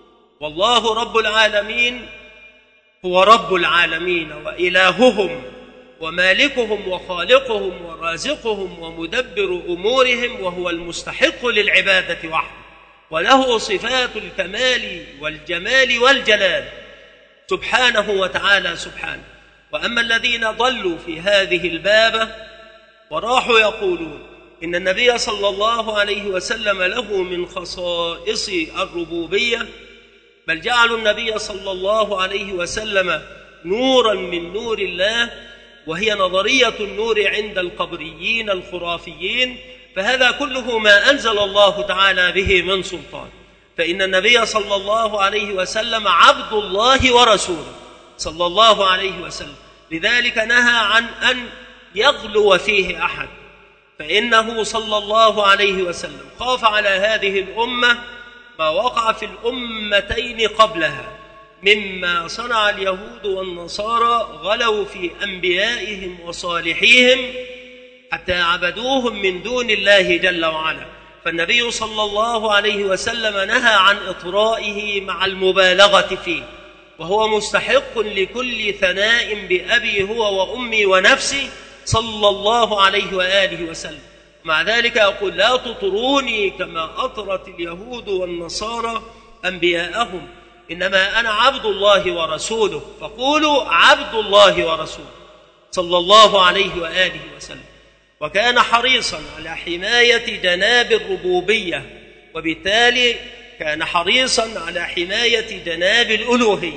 والله رب العالمين هو رب العالمين وإلههم ومالكهم وخالقهم ورازقهم ومدبر أمورهم، وهو المستحق للعبادة وحده، وله صفات الكمال والجمال والجلال سبحانه وتعالى سبحانه. وأما الذين ضلوا في هذه البابة وراحوا يقولون إن النبي صلى الله عليه وسلم له من خصائص الربوبية، بل جعلوا النبي صلى الله عليه وسلم نورا من نور الله، وهي نظرية النور عند القبريين الخرافيين، فهذا كله ما أنزل الله تعالى به من سلطان. فإن النبي صلى الله عليه وسلم عبد الله ورسوله صلى الله عليه وسلم، لذلك نهى عن أن يغلو فيه أحد، فإنه صلى الله عليه وسلم خاف على هذه الأمة ما وقع في الأمتين قبلها مما صنع اليهود والنصارى، غلوا في أنبيائهم وصالحيهم حتى عبدوهم من دون الله جل وعلا. فالنبي صلى الله عليه وسلم نهى عن إطرائه مع المبالغة فيه، وهو مستحق لكل ثناء بأبي هو وأمي ونفسي صلى الله عليه وآله وسلم. مع ذلك يقول لا تطروني كما أطرت اليهود والنصارى أنبياءهم، إنما أنا عبد الله ورسوله، فقولوا عبد الله ورسوله صلى الله عليه وآله وسلم. وكان حريصا على حماية جناب الربوبية، وبالتالي كان حريصا على حماية جناب الألوهية،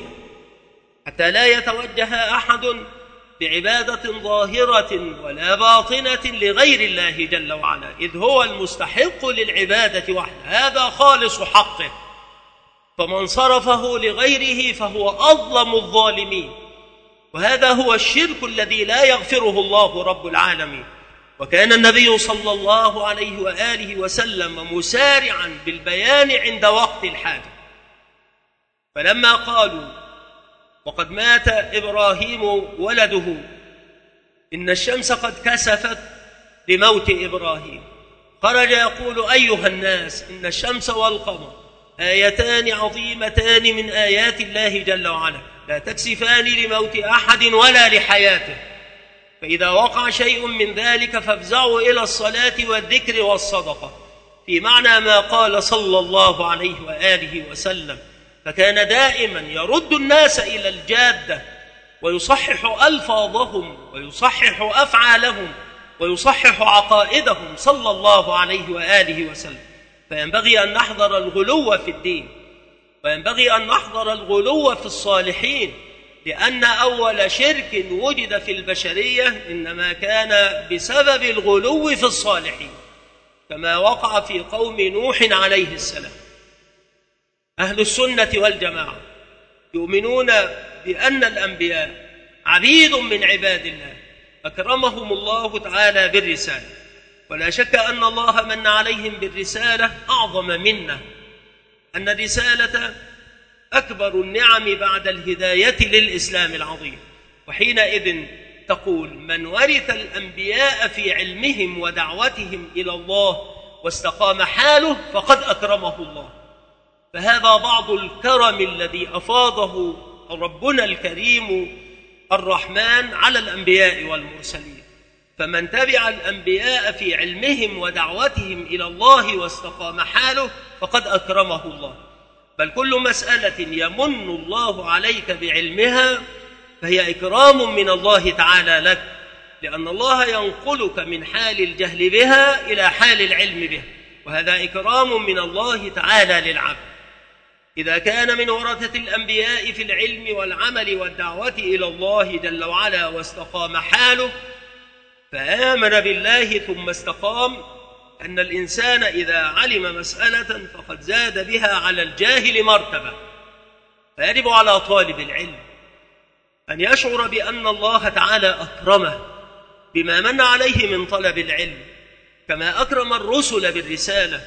حتى لا يتوجه أحد بعبادة ظاهرة ولا باطنة لغير الله جل وعلا، إذ هو المستحق للعبادة وحده، هذا خالص حقه، فمن صرفه لغيره فهو أظلم الظالمين، وهذا هو الشرك الذي لا يغفره الله رب العالمين. وكان النبي صلى الله عليه وآله وسلم مسارعا بالبيان عند وقت الحاجة، فلما قالوا وقد مات إبراهيم ولده إن الشمس قد كسفت لموت إبراهيم، خرج يقول أيها الناس إن الشمس والقمر آيتان عظيمتان من آيات الله جل وعلا لا تكسفان لموت أحد ولا لحياته، فإذا وقع شيء من ذلك فافزعوا إلى الصلاة والذكر والصدقة، في معنى ما قال صلى الله عليه وآله وسلم. فكان دائما يرد الناس إلى الجادة ويصحح ألفاظهم ويصحح أفعالهم ويصحح عقائدهم صلى الله عليه وآله وسلم. فينبغي أن نحذر الغلو في الدين، وينبغي أن نحذر الغلو في الصالحين، لأن أول شرك وجد في البشرية إنما كان بسبب الغلو في الصالحين، كما وقع في قوم نوح عليه السلام. أهل السنة والجماعة يؤمنون بأن الأنبياء عبيد من عباد الله أكرمهم الله تعالى بالرسالة، ولا شك أن الله من عليهم بالرسالة أعظم منه، أن الرسالة أكبر النعم بعد الهداية للإسلام العظيم. وحينئذ تقول من ورث الأنبياء في علمهم ودعوتهم إلى الله واستقام حاله فقد أكرمه الله. فهذا بعض الكرم الذي أفاضه ربنا الكريم الرحمن على الأنبياء والمرسلين، فمن تبع الأنبياء في علمهم ودعوتهم إلى الله واستقام حاله فقد أكرمه الله. بل كل مسألة يمن الله عليك بعلمها فهي إكرام من الله تعالى لك، لأن الله ينقلك من حال الجهل بها إلى حال العلم بها، وهذا إكرام من الله تعالى للعبد. إذا كان من ورثة الأنبياء في العلم والعمل والدعوة إلى الله جل وعلا واستقام حاله، فآمن بالله ثم استقام، أن الإنسان إذا علم مسألة فقد زاد بها على الجاهل مرتبة. فيجب على طالب العلم أن يشعر بأن الله تعالى أكرمه بما من عليه من طلب العلم، كما أكرم الرسل بالرسالة.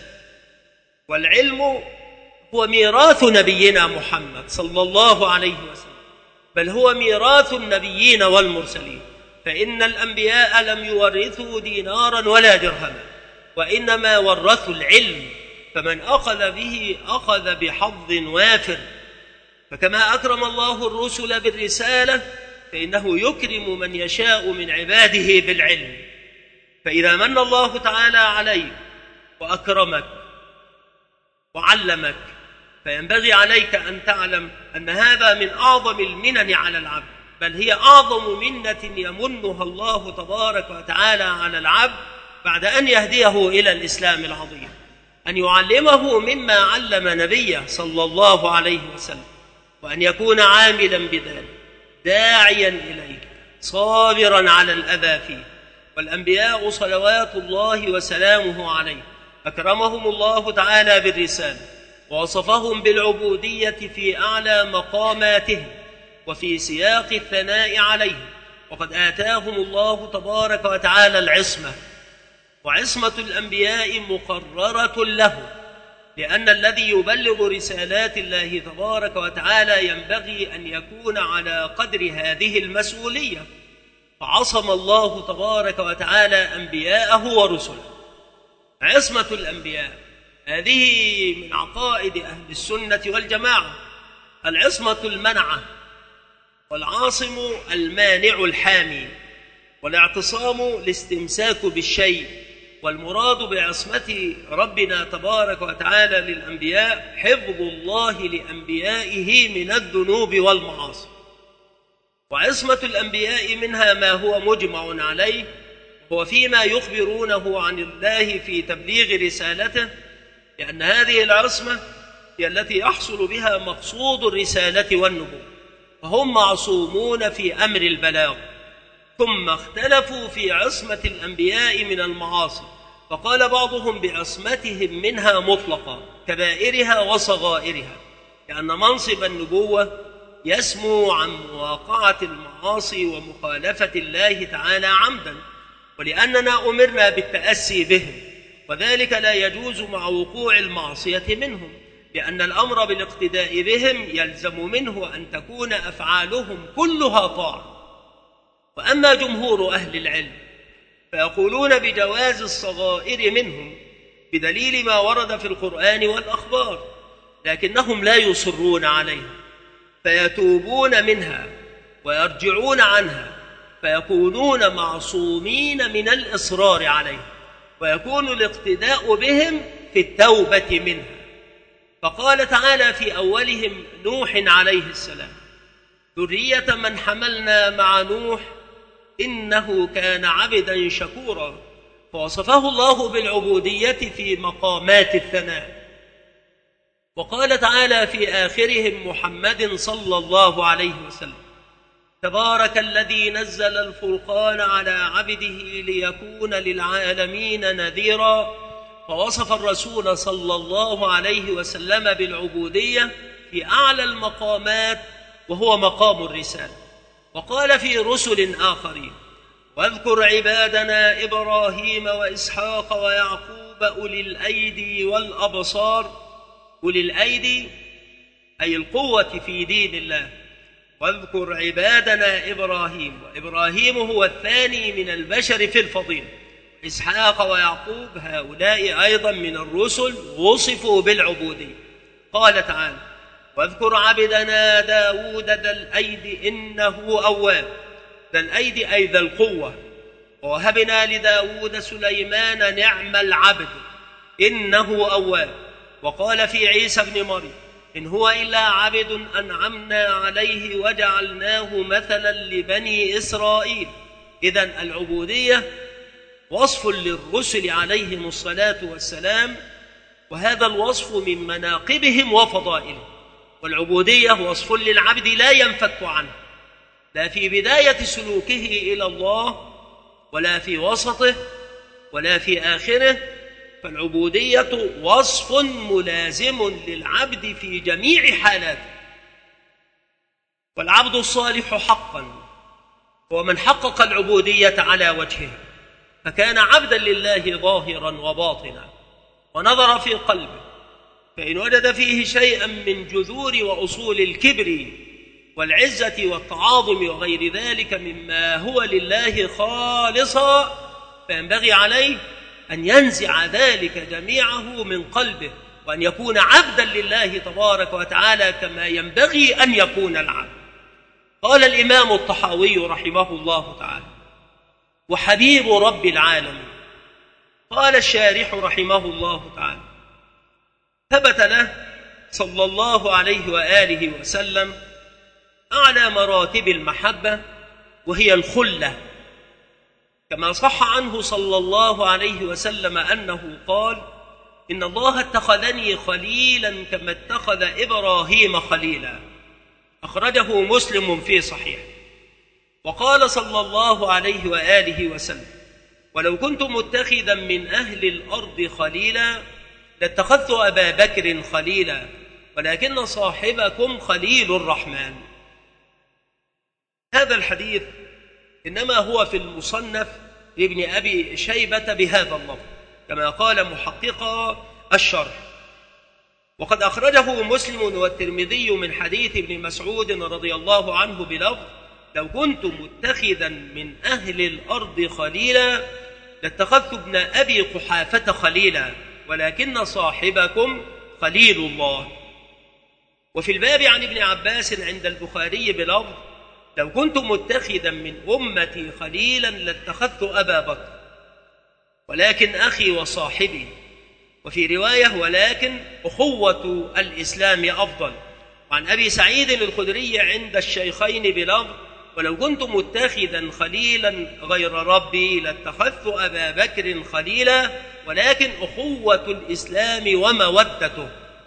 والعلم هو ميراث نبينا محمد صلى الله عليه وسلم، بل هو ميراث النبيين والمرسلين، فإن الأنبياء لم يورثوا دينارا ولا درهما، وإنما ورثوا العلم، فمن أخذ به أخذ بحظ وافر. فكما أكرم الله الرسل بالرسالة فإنه يكرم من يشاء من عباده بالعلم. فإذا من الله تعالى عليك وأكرمك وعلمك فينبغي عليك أن تعلم أن هذا من أعظم المنن على العبد، بل هي أعظم منة يمنها الله تبارك وتعالى على العبد بعد أن يهديه إلى الإسلام العظيم، أن يعلمه مما علم نبيه صلى الله عليه وسلم، وأن يكون عاملا بذلك داعيا إليه صابرا على الأذى فيه. والأنبياء صلوات الله وسلامه عليه أكرمهم الله تعالى بالرسالة، ووصفهم بالعبودية في أعلى مقاماتهم وفي سياق الثناء عليهم، وقد آتاهم الله تبارك وتعالى العصمة، وعصمة الأنبياء مقررة له، لأن الذي يبلغ رسالات الله تبارك وتعالى ينبغي أن يكون على قدر هذه المسؤولية، فعصم الله تبارك وتعالى أنبياءه ورسله. عصمة الأنبياء هذه من عقائد أهل السنة والجماعة. العصمة المنعة، والعاصم المانع الحامي، والاعتصام الاستمساك بالشيء. والمراد بعصمة ربنا تبارك وتعالى للأنبياء حفظ الله لأنبيائه من الذنوب والمعاصي. وعصمة الأنبياء منها ما هو مجمع عليه، هو فيما يخبرونه عن الله في تبليغ رسالته، لأن هذه العصمة هي التي يحصل بها مقصود الرسالة والنبوة، فهم معصومون في أمر البلاغ. ثم اختلفوا في عصمة الأنبياء من المعاصي، فقال بعضهم بعصمتهم منها مطلقة كبائرها وصغائرها، لأن منصب النبوة يسمو عن مواقعة المعاصي ومخالفة الله تعالى عمدا، ولأننا أمرنا بالتأسي بهم، وذلك لا يجوز مع وقوع المعصية منهم، لأن الأمر بالاقتداء بهم يلزم منه أن تكون أفعالهم كلها طاعة. وأما جمهور أهل العلم فيقولون بجواز الصغائر منهم بدليل ما ورد في القرآن والأخبار، لكنهم لا يصرون عليها، فيتوبون منها ويرجعون عنها، فيكونون معصومين من الإصرار عليها، ويكون الاقتداء بهم في التوبة منها. فقال تعالى في أولهم نوح عليه السلام: ذرية من حملنا مع نوح إنه كان عبدا شكورا، فوصفه الله بالعبودية في مقامات الثناء. وقال تعالى في آخرهم محمد صلى الله عليه وسلم: تبارك الذي نزل الفرقان على عبده ليكون للعالمين نذيرا، فوصف الرسول صلى الله عليه وسلم بالعبودية في أعلى المقامات وهو مقام الرسالة. وقال في رسل آخرين: واذكر عبادنا إبراهيم وإسحاق ويعقوب أولي الأيدي والأبصار. أولي الأيدي أي القوة في دين الله. واذكر عبادنا إبراهيم، وإبراهيم هو الثاني من البشر في الفضيلة. إسحاق ويعقوب هؤلاء أيضا من الرسل وصفوا بالعبودية. قال تعالى: واذكر عبدنا داود ذا الأيد إنه أواب. ذا الأيد أي ذا القوة. ووهبنا لداود سليمان نعم العبد إنه أواب. وقال في عيسى بن مريم: إن هو إلا عبد أنعمنا عليه وجعلناه مثلا لبني إسرائيل. إذن العبودية وصف للرسل عليهم الصلاة والسلام، وهذا الوصف من مناقبهم وفضائلهم. والعبودية وصف للعبد لا ينفك عنه، لا في بداية سلوكه إلى الله ولا في وسطه ولا في آخره، فالعبودية وصف ملازم للعبد في جميع حالاته. والعبد الصالح حقا هو من حقق العبودية على وجهه، فكان عبدا لله ظاهرا وباطنا، ونظر في قلبه، فإن وجد فيه شيئا من جذور وأصول الكبر والعزة والتعاظم وغير ذلك مما هو لله خالصا، فينبغي عليه أن ينزع ذلك جميعه من قلبه، وأن يكون عبدا لله تبارك وتعالى كما ينبغي أن يكون العبد. قال الإمام الطحاوي رحمه الله تعالى: وحبيب رب العالمين. قال الشارح رحمه الله تعالى: ثبت له صلى الله عليه وآله وسلم أعلى مراتب المحبة، وهي الخلة، كما صح عنه صلى الله عليه وسلم أنه قال: إن الله اتخذني خليلا كما اتخذ إبراهيم خليلا، أخرجه مسلم في صحيح. وقال صلى الله عليه وآله وسلم: ولو كنت متخذا من أهل الأرض خليلا لاتخذت أبا بكر خليلا، ولكن صاحبكم خليل الرحمن. هذا الحديث إنما هو في المصنف لابن أبي شيبة بهذا اللفظ، كما قال محقق الشرح. وقد أخرجه مسلم والترمذي من حديث ابن مسعود رضي الله عنه بلفظ: لو كنت متخذا من أهل الأرض خليلا لاتخذت ابن أبي قحافة خليلا، ولكن صاحبكم خليل الله. وفي الباب عن ابن عباس عند البخاري بلفظ: لو كنت متخذا من أمتي خليلا لاتخذت أبا بكر، ولكن أخي وصاحبي. وفي رواية: ولكن أخوة الإسلام أفضل. وعن أبي سعيد الخدري عند الشيخين بلفظ: ولو كنت متخذا خليلا غير ربي لاتخذت أبا بكر خليلا، ولكن أخوة الإسلام ومودته.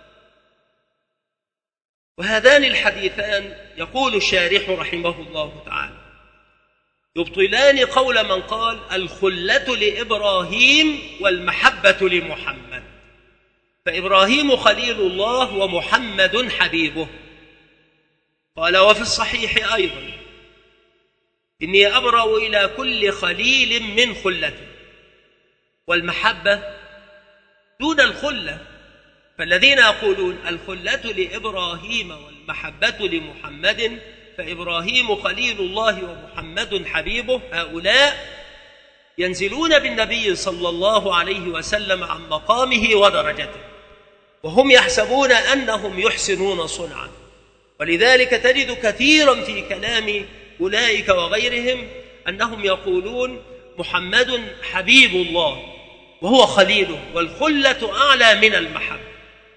وهذان الحديثان يقول الشارح رحمه الله تعالى يبطلان قول من قال الخلة لإبراهيم والمحبة لمحمد، فإبراهيم خليل الله ومحمد حبيبه. قال: وفي الصحيح أيضا: إني أبرأ إلى كل خليل من خلته. والمحبة دون الخلة، فالذين يقولون الخلة لإبراهيم والمحبة لمحمد فإبراهيم خليل الله ومحمد حبيبه، هؤلاء ينزلون بالنبي صلى الله عليه وسلم عن مقامه ودرجته، وهم يحسبون أنهم يحسنون صنعا. ولذلك تجد كثيرا في كلام أولئك وغيرهم أنهم يقولون محمد حبيب الله وهو خليله، والخلة أعلى من المحبة.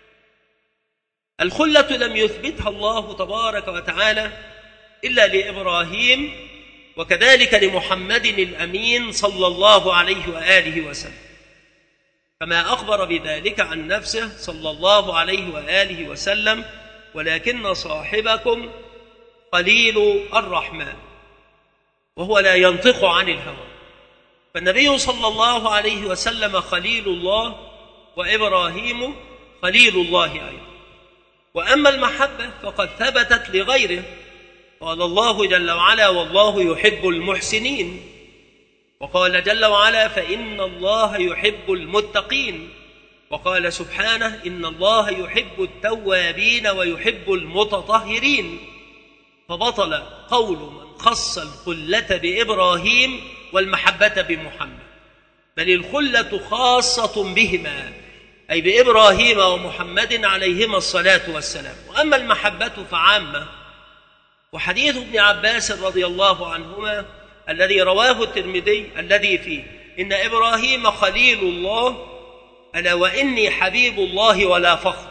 الخلة لم يثبتها الله تبارك وتعالى إلا لإبراهيم، وكذلك لمحمد الأمين صلى الله عليه وآله وسلم، كما أخبر بذلك عن نفسه صلى الله عليه وآله وسلم: ولكن صاحبكم خليل الرحمن، وهو لا ينطق عن الهوى. فالنبي صلى الله عليه وسلم خليل الله، وإبراهيم خليل الله أيضا. وأما المحبة فقد ثبتت لغيره، قال الله جل وعلا: والله يحب المحسنين. وقال جل وعلا: فإن الله يحب المتقين. وقال سبحانه: إن الله يحب التوابين ويحب المتطهرين. فبطل قول من خص الخلة بإبراهيم والمحبة بمحمد، بل الخلة خاصة بهما، أي بإبراهيم ومحمد عليهما الصلاة والسلام. وأما المحبة فعامة. وحديث ابن عباس رضي الله عنهما الذي رواه الترمذي الذي فيه إن إبراهيم خليل الله ألا وإني حبيب الله ولا فخر،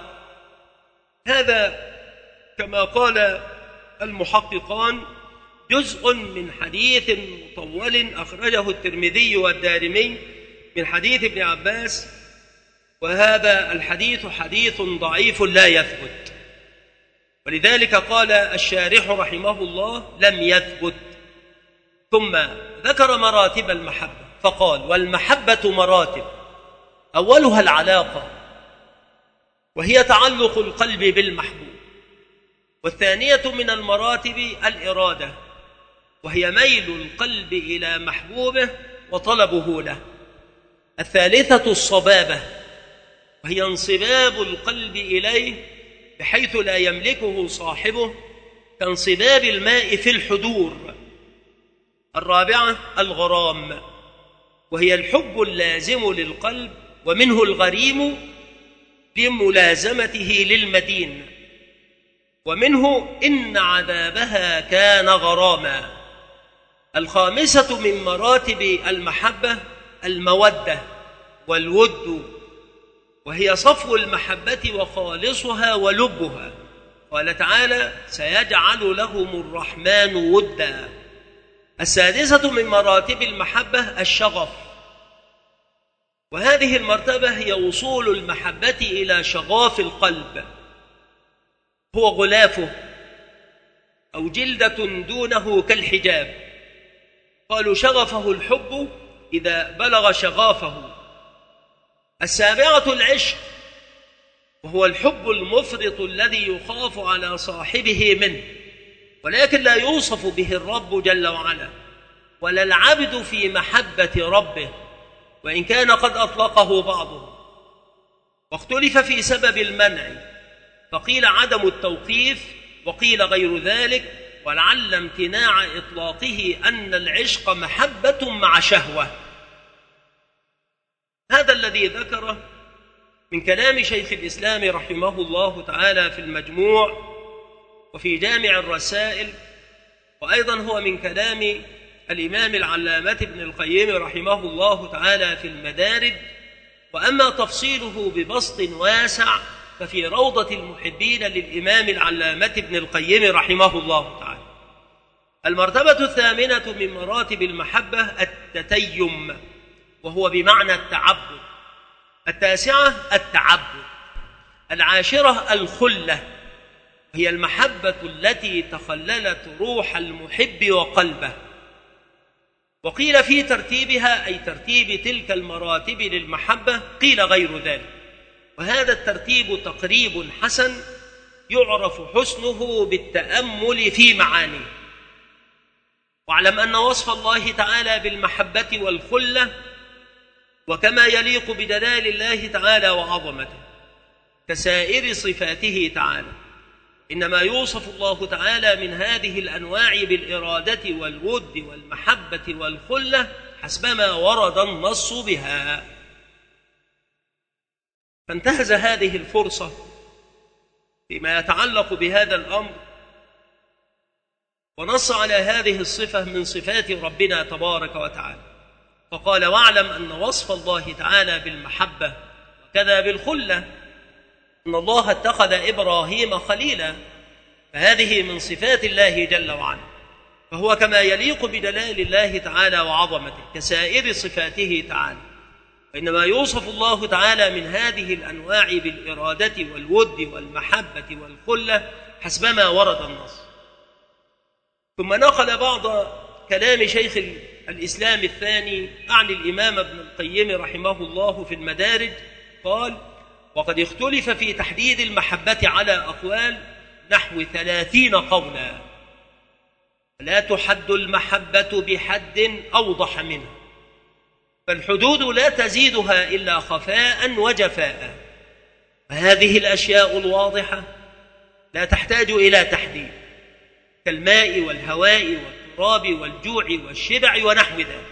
هذا كما قال المحققان جزء من حديث مطول أخرجه الترمذي والدارمي من حديث ابن عباس، وهذا الحديث حديث ضعيف لا يثبت. ولذلك قال الشارح رحمه الله: لم يثبت. ثم ذكر مراتب المحبة فقال: والمحبة مراتب، أولها العلاقة، وهي تعلق القلب بالمحبوب. والثانية من المراتب الإرادة، وهي ميل القلب إلى محبوبه وطلبه له. الثالثة الصبابة، وهي انصباب القلب إليه بحيث لا يملكه صاحبه كانصباب الماء في الحدور. الرابعة الغرام، وهي الحب اللازم للقلب، ومنه الغريم لملازمته للمدين، ومنه إن عذابها كان غراما. الخامسة من مراتب المحبة المودة والود، وهي صفو المحبة وخالصها ولبها. قال تعالى: سيجعل لهم الرحمن ودا. السادسة من مراتب المحبة الشغف، وهذه المرتبة هي وصول المحبة إلى شغاف القلب، هو غلافه أو جلدة دونه كالحجاب. قالوا شغفه الحب إذا بلغ شغافه. السابعة العشق، وهو الحب المفرط الذي يخاف على صاحبه منه، ولكن لا يوصف به الرب جل وعلا ولا العبد في محبة ربه، وإن كان قد أطلقه بعضهم. واختلف في سبب المنع، فقيل عدم التوقيف وقيل غير ذلك، ولعل امتناع إطلاقه أن العشق محبة مع شهوة. هذا الذي ذكره من كلام شيخ الإسلام رحمه الله تعالى في المجموع وفي جامع الرسائل، وأيضا هو من كلام الإمام العلامة ابن القيم رحمه الله تعالى في المدارج. وأما تفصيله ببسط واسع ففي روضة المحبين للإمام العلامة ابن القيم رحمه الله تعالى. المرتبة الثامنة من مراتب المحبة التتيم، وهو بمعنى التعبد. التاسعة التعبد. العاشرة الخلة، هي المحبة التي تخللت روح المحب وقلبه. وقيل في ترتيبها أي ترتيب تلك المراتب للمحبة، قيل غير ذلك، وهذا الترتيب تقريب حسن يعرف حسنه بالتأمل في معانيه. واعلم أن وصف الله تعالى بالمحبة والخلة وكما يليق بدلال الله تعالى وعظمته كسائر صفاته تعالى، إنما يوصف الله تعالى من هذه الأنواع بالإرادة والود والمحبة والخلة حسبما ورد النص بها. فانتهز هذه الفرصة فيما يتعلق بهذا الأمر ونص على هذه الصفة من صفات ربنا تبارك وتعالى، فقال: واعلم أن وصف الله تعالى بالمحبة وكذا بالخلة أن الله اتخذ إبراهيم خليلا، فهذه من صفات الله جل وعلا، فهو كما يليق بدلال الله تعالى وعظمته كسائر صفاته تعالى، وإنما يوصف الله تعالى من هذه الأنواع بالإرادة والود والمحبة والخلة حسبما ورد النص. ثم نقل بعض كلام شيخ الإسلام الثاني عن الإمام ابن القيم رحمه الله في المدارج، قال: وقد اختلف في تحديد المحبة على أقوال نحو 30 قولا، لا تحد المحبة بحد أوضح منه، فالحدود لا تزيدها إلا خفاء وجفاء، فهذه الأشياء الواضحة لا تحتاج إلى تحديد، كالماء والهواء والتراب والجوع والشبع ونحو ذلك.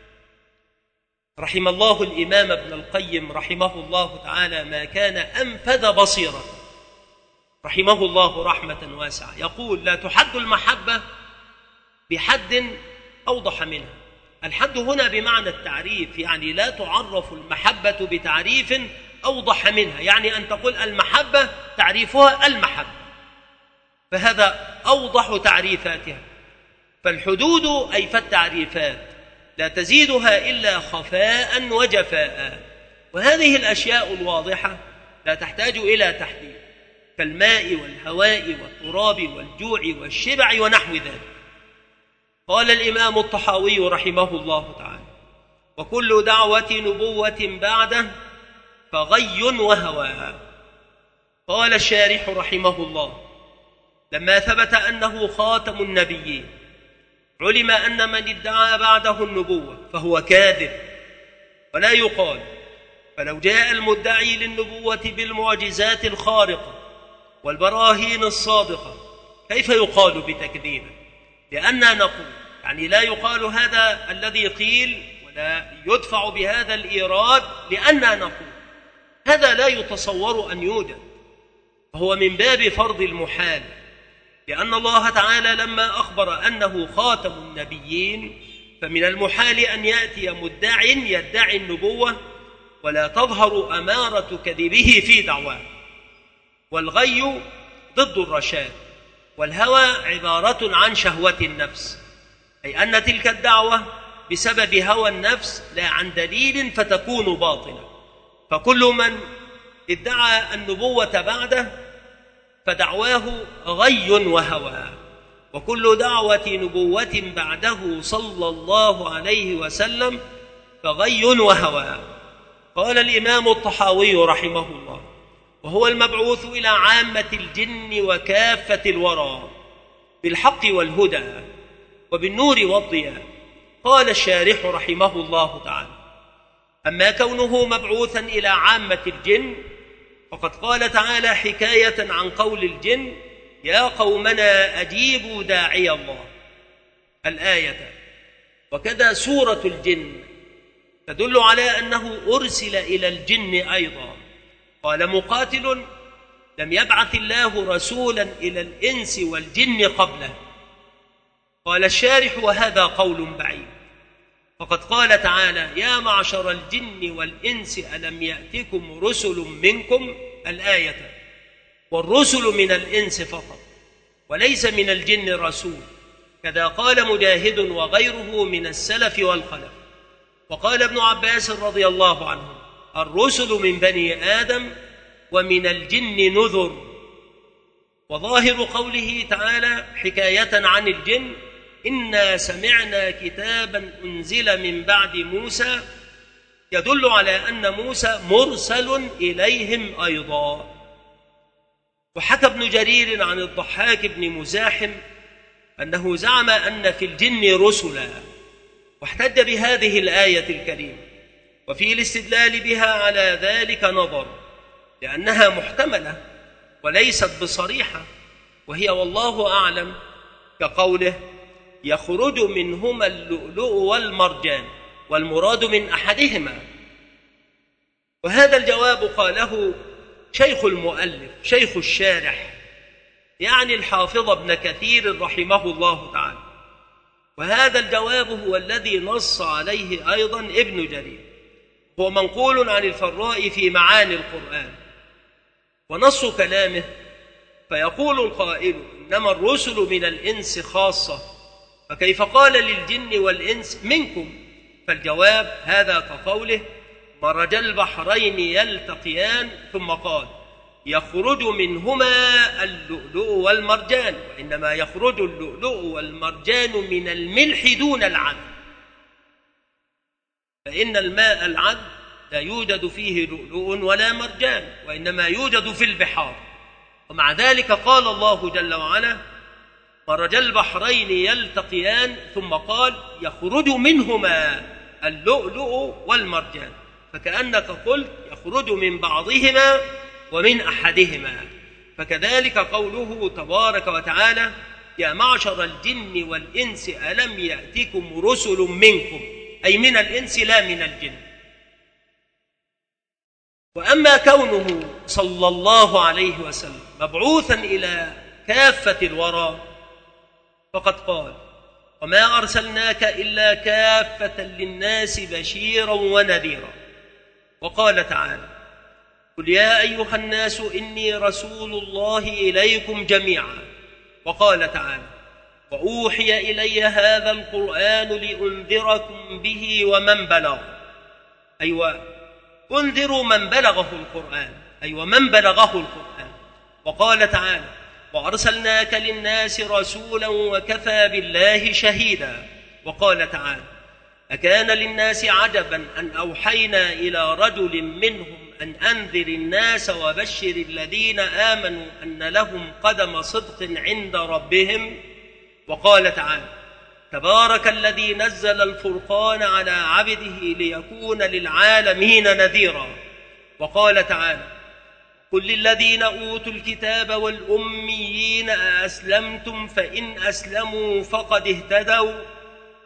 رحم الله الإمام ابن القيم رحمه الله تعالى ما كان أنفذ بصيرة، رحمه الله رحمة واسعة، يقول: لا تحد المحبة بحد أوضح منها. الحد هنا بمعنى التعريف، يعني لا تعرف المحبة بتعريف أوضح منها، يعني أن تقول المحبة تعريفها المحبة، فهذا أوضح تعريفاتها. فالحدود أي فالتعريفات لا تزيدها إلا خفاء وجفاء، وهذه الأشياء الواضحة لا تحتاج إلى تحديد، كالماء والهواء والتراب والجوع والشبع ونحو ذلك. قال الإمام الطحاوي رحمه الله تعالى: وكل دعوة نبوة بعده فغي وهوى. قال الشارح رحمه الله: لما ثبت أنه خاتم النبيين علم أن من ادعى بعده النبوة فهو كاذب ولا يقال، فلو جاء المدعي للنبوة بالمعجزات الخارقة والبراهين الصادقة كيف يقال بتكذيبه؟ لأننا نقول يعني لا يقال هذا الذي قيل ولا يدفع بهذا الإيراد لأننا نقول هذا لا يتصور أن يوجد، فهو من باب فرض المحال، لأن الله تعالى لما أخبر أنه خاتم النبيين فمن المحال أن يأتي مدع يدعي النبوة ولا تظهر أمارة كذبه في دعواه. والغي ضد الرشاد، والهوى عبارة عن شهوة النفس، أي أن تلك الدعوة بسبب هوى النفس لا عن دليل فتكون باطلة. فكل من ادعى النبوة بعده فدعواه غي وهوى، وكل دعوة نبوة بعده صلى الله عليه وسلم فغي وهوى. قال الإمام الطحاوي رحمه الله وهو المبعوث إلى عامة الجن وكافة الورى بالحق والهدى وبالنور والضياء. قال الشارح رحمه الله تعالى أما كونه مبعوثا إلى عامة الجن فقد قال تعالى حكاية عن قول الجن يا قومنا أجيبوا داعي الله الآية. وكذا سورة الجن تدل على أنه أرسل إلى الجن أيضا. قال مقاتل لم يبعث الله رسولا إلى الإنس والجن قبله. قال الشارح وهذا قول بعيد، فقد قال تعالى يا معشر الجن والإنس ألم يأتكم رسل منكم الآية، والرسل من الإنس فقط وليس من الجن رسول. كذا قال مجاهد وغيره من السلف والخلف. وقال ابن عباس رضي الله عنه الرسل من بني آدم ومن الجن نذر. وظاهر قوله تعالى حكاية عن الجن إنا سمعنا كتابا أنزل من بعد موسى يدل على أن موسى مرسل إليهم أيضا. وحكى ابن جرير عن الضحاك بن مزاحم أنه زعم أن في الجن رسلا، واحتج بهذه الآية الكريمة، وفي الاستدلال بها على ذلك نظر، لأنها محتملة وليست بصريحة، وهي والله أعلم كقوله يخرج منهما اللؤلؤ والمرجان، والمراد من أحدهما. وهذا الجواب قاله شيخ المؤلف شيخ الشارح يعني الحافظ ابن كثير رحمه الله تعالى، وهذا الجواب هو الذي نص عليه أيضا ابن جرير، هو منقول عن الفراء في معاني القرآن. ونص كلامه فيقول القائل إنما الرسل من الإنس خاصة، فكيف قال للجن والإنس منكم؟ فالجواب هذا كقوله مرج البحرين يلتقيان ثم قال يخرج منهما اللؤلؤ والمرجان، وإنما يخرج اللؤلؤ والمرجان من الملح دون العذب، فإن الماء العذب لا يوجد فيه لؤلؤ ولا مرجان، وإنما يوجد في البحار. ومع ذلك قال الله جل وعلا مرج البحرين يلتقيان ثم قال يخرج منهما اللؤلؤ والمرجان، فكأنك قلت يخرج من بعضهما ومن أحدهما. فكذلك قوله تبارك وتعالى يا معشر الجن والإنس ألم يأتكم رسل منكم، أي من الإنس لا من الجن. وأما كونه صلى الله عليه وسلم مبعوثا إلى كافة الورى فقد قال وما أرسلناك إلا كافة للناس بشيرا ونذيرا. وقال تعالى قل يا أيها الناس إني رسول الله إليكم جميعا. وقال تعالى وأوحي إلي هذا القرآن لأنذركم به ومن بلغ، أيوة أنذروا من بلغه القرآن، أيوة من بلغه القرآن. وقال تعالى وأرسلناك للناس رسولا وكفى بالله شهيدا. وقال تعالى أكان للناس عجبا أن أوحينا إلى رجل منهم أن أنذر الناس وبشر الذين آمنوا أن لهم قدم صدق عند ربهم. وقال تعالى تبارك الذي نزل الفرقان على عبده ليكون للعالمين نذيرا. وقال تعالى قل للذين أوتوا الكتاب والأميين أأسلمتم فإن أسلموا فقد اهتدوا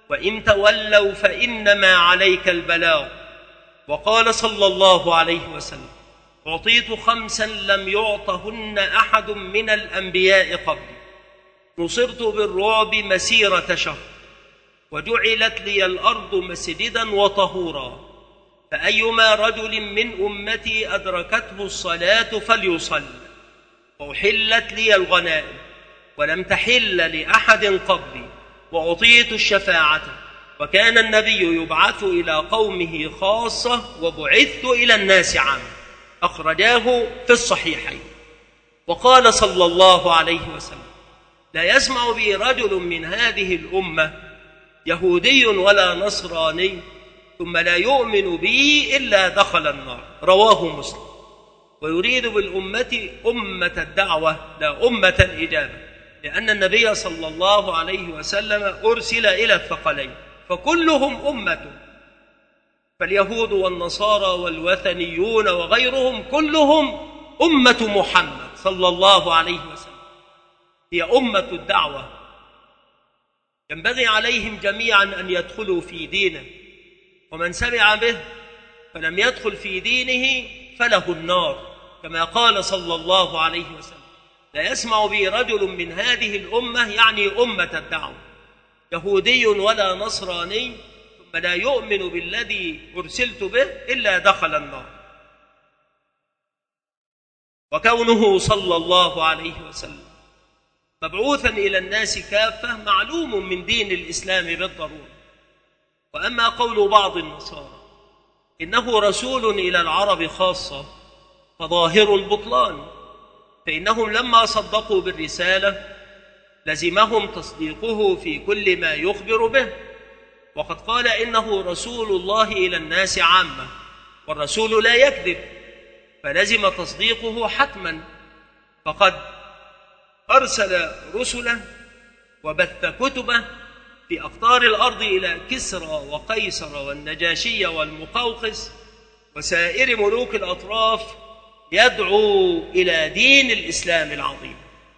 وإن تولوا فإنما عليك البلاغ. وقال صلى الله عليه وسلم: أعطيت 5 لم يعطهن أحد من الأنبياء قبلي، نصرت بالرعب مسيرة شهر، وجعلت لي الأرض مسجدا وطهورا، فأيما رجل من أمتي أدركته الصلاة فليصل، وأحلت لي الغنائم ولم تحل لأحد قبلي، وأعطيت الشفاعة، وكان النبي يبعث إلى قومه خاصة وبعثت إلى الناس عامة. أخرجاه في الصحيحين. وقال صلى الله عليه وسلم: لا يسمع بي رجل من هذه الأمة يهودي ولا نصراني ثم لا يؤمن بي إلا دخل النار. رواه مسلم. ويريد بالأمة أمة الدعوة لا أمة الإجابة، لأن النبي صلى الله عليه وسلم أرسل إلى الثقلين فكلهم أمة، فاليهود والنصارى والوثنيون وغيرهم كلهم أمة محمد صلى الله عليه وسلم، هي أمة الدعوة. ينبغي عليهم جميعا أن يدخلوا في دينه، ومن سمع به فلم يدخل في دينه فله النار، كما قال صلى الله عليه وسلم: لا يسمع بي رجل من هذه الأمة، يعني أمة الدعوة، يهودي ولا نصراني ثم لا يؤمن بالذي أرسلت به إلا دخل النار. وكونه صلى الله عليه وسلم مبعوثا إلى الناس كافة معلوم من دين الإسلام بالضرورة. وأما قول بعض النصارى إنه رسول إلى العرب خاصة فظاهر البطلان، فإنهم لما صدقوا بالرسالة لزمهم تصديقه في كل ما يخبر به، وقد قال إنه رسول الله إلى الناس عامة، والرسول لا يكذب، فلزم تصديقه حتما، فقد أرسل رسله وبث كتبه في أقطار الأرض إلى كسرى وقيصر والنجاشي والمقوقس وسائر ملوك الأطراف يدعو إلى دين الإسلام العظيم.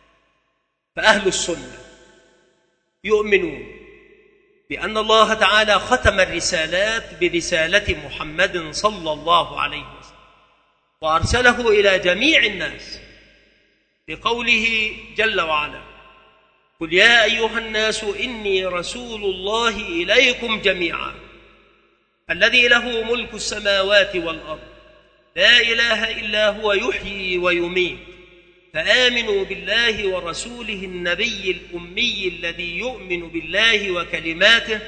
فأهل السنة يؤمنون بأن الله تعالى ختم الرسالات برسالة محمد صلى الله عليه وسلم وأرسله إلى جميع الناس بقوله جل وعلا: قل يا أيها الناس إني رسول الله إليكم جميعا الذي له ملك السماوات والأرض لا إله إلا هو يحيي ويميت فآمنوا بالله ورسوله النبي الأمي الذي يؤمن بالله وكلماته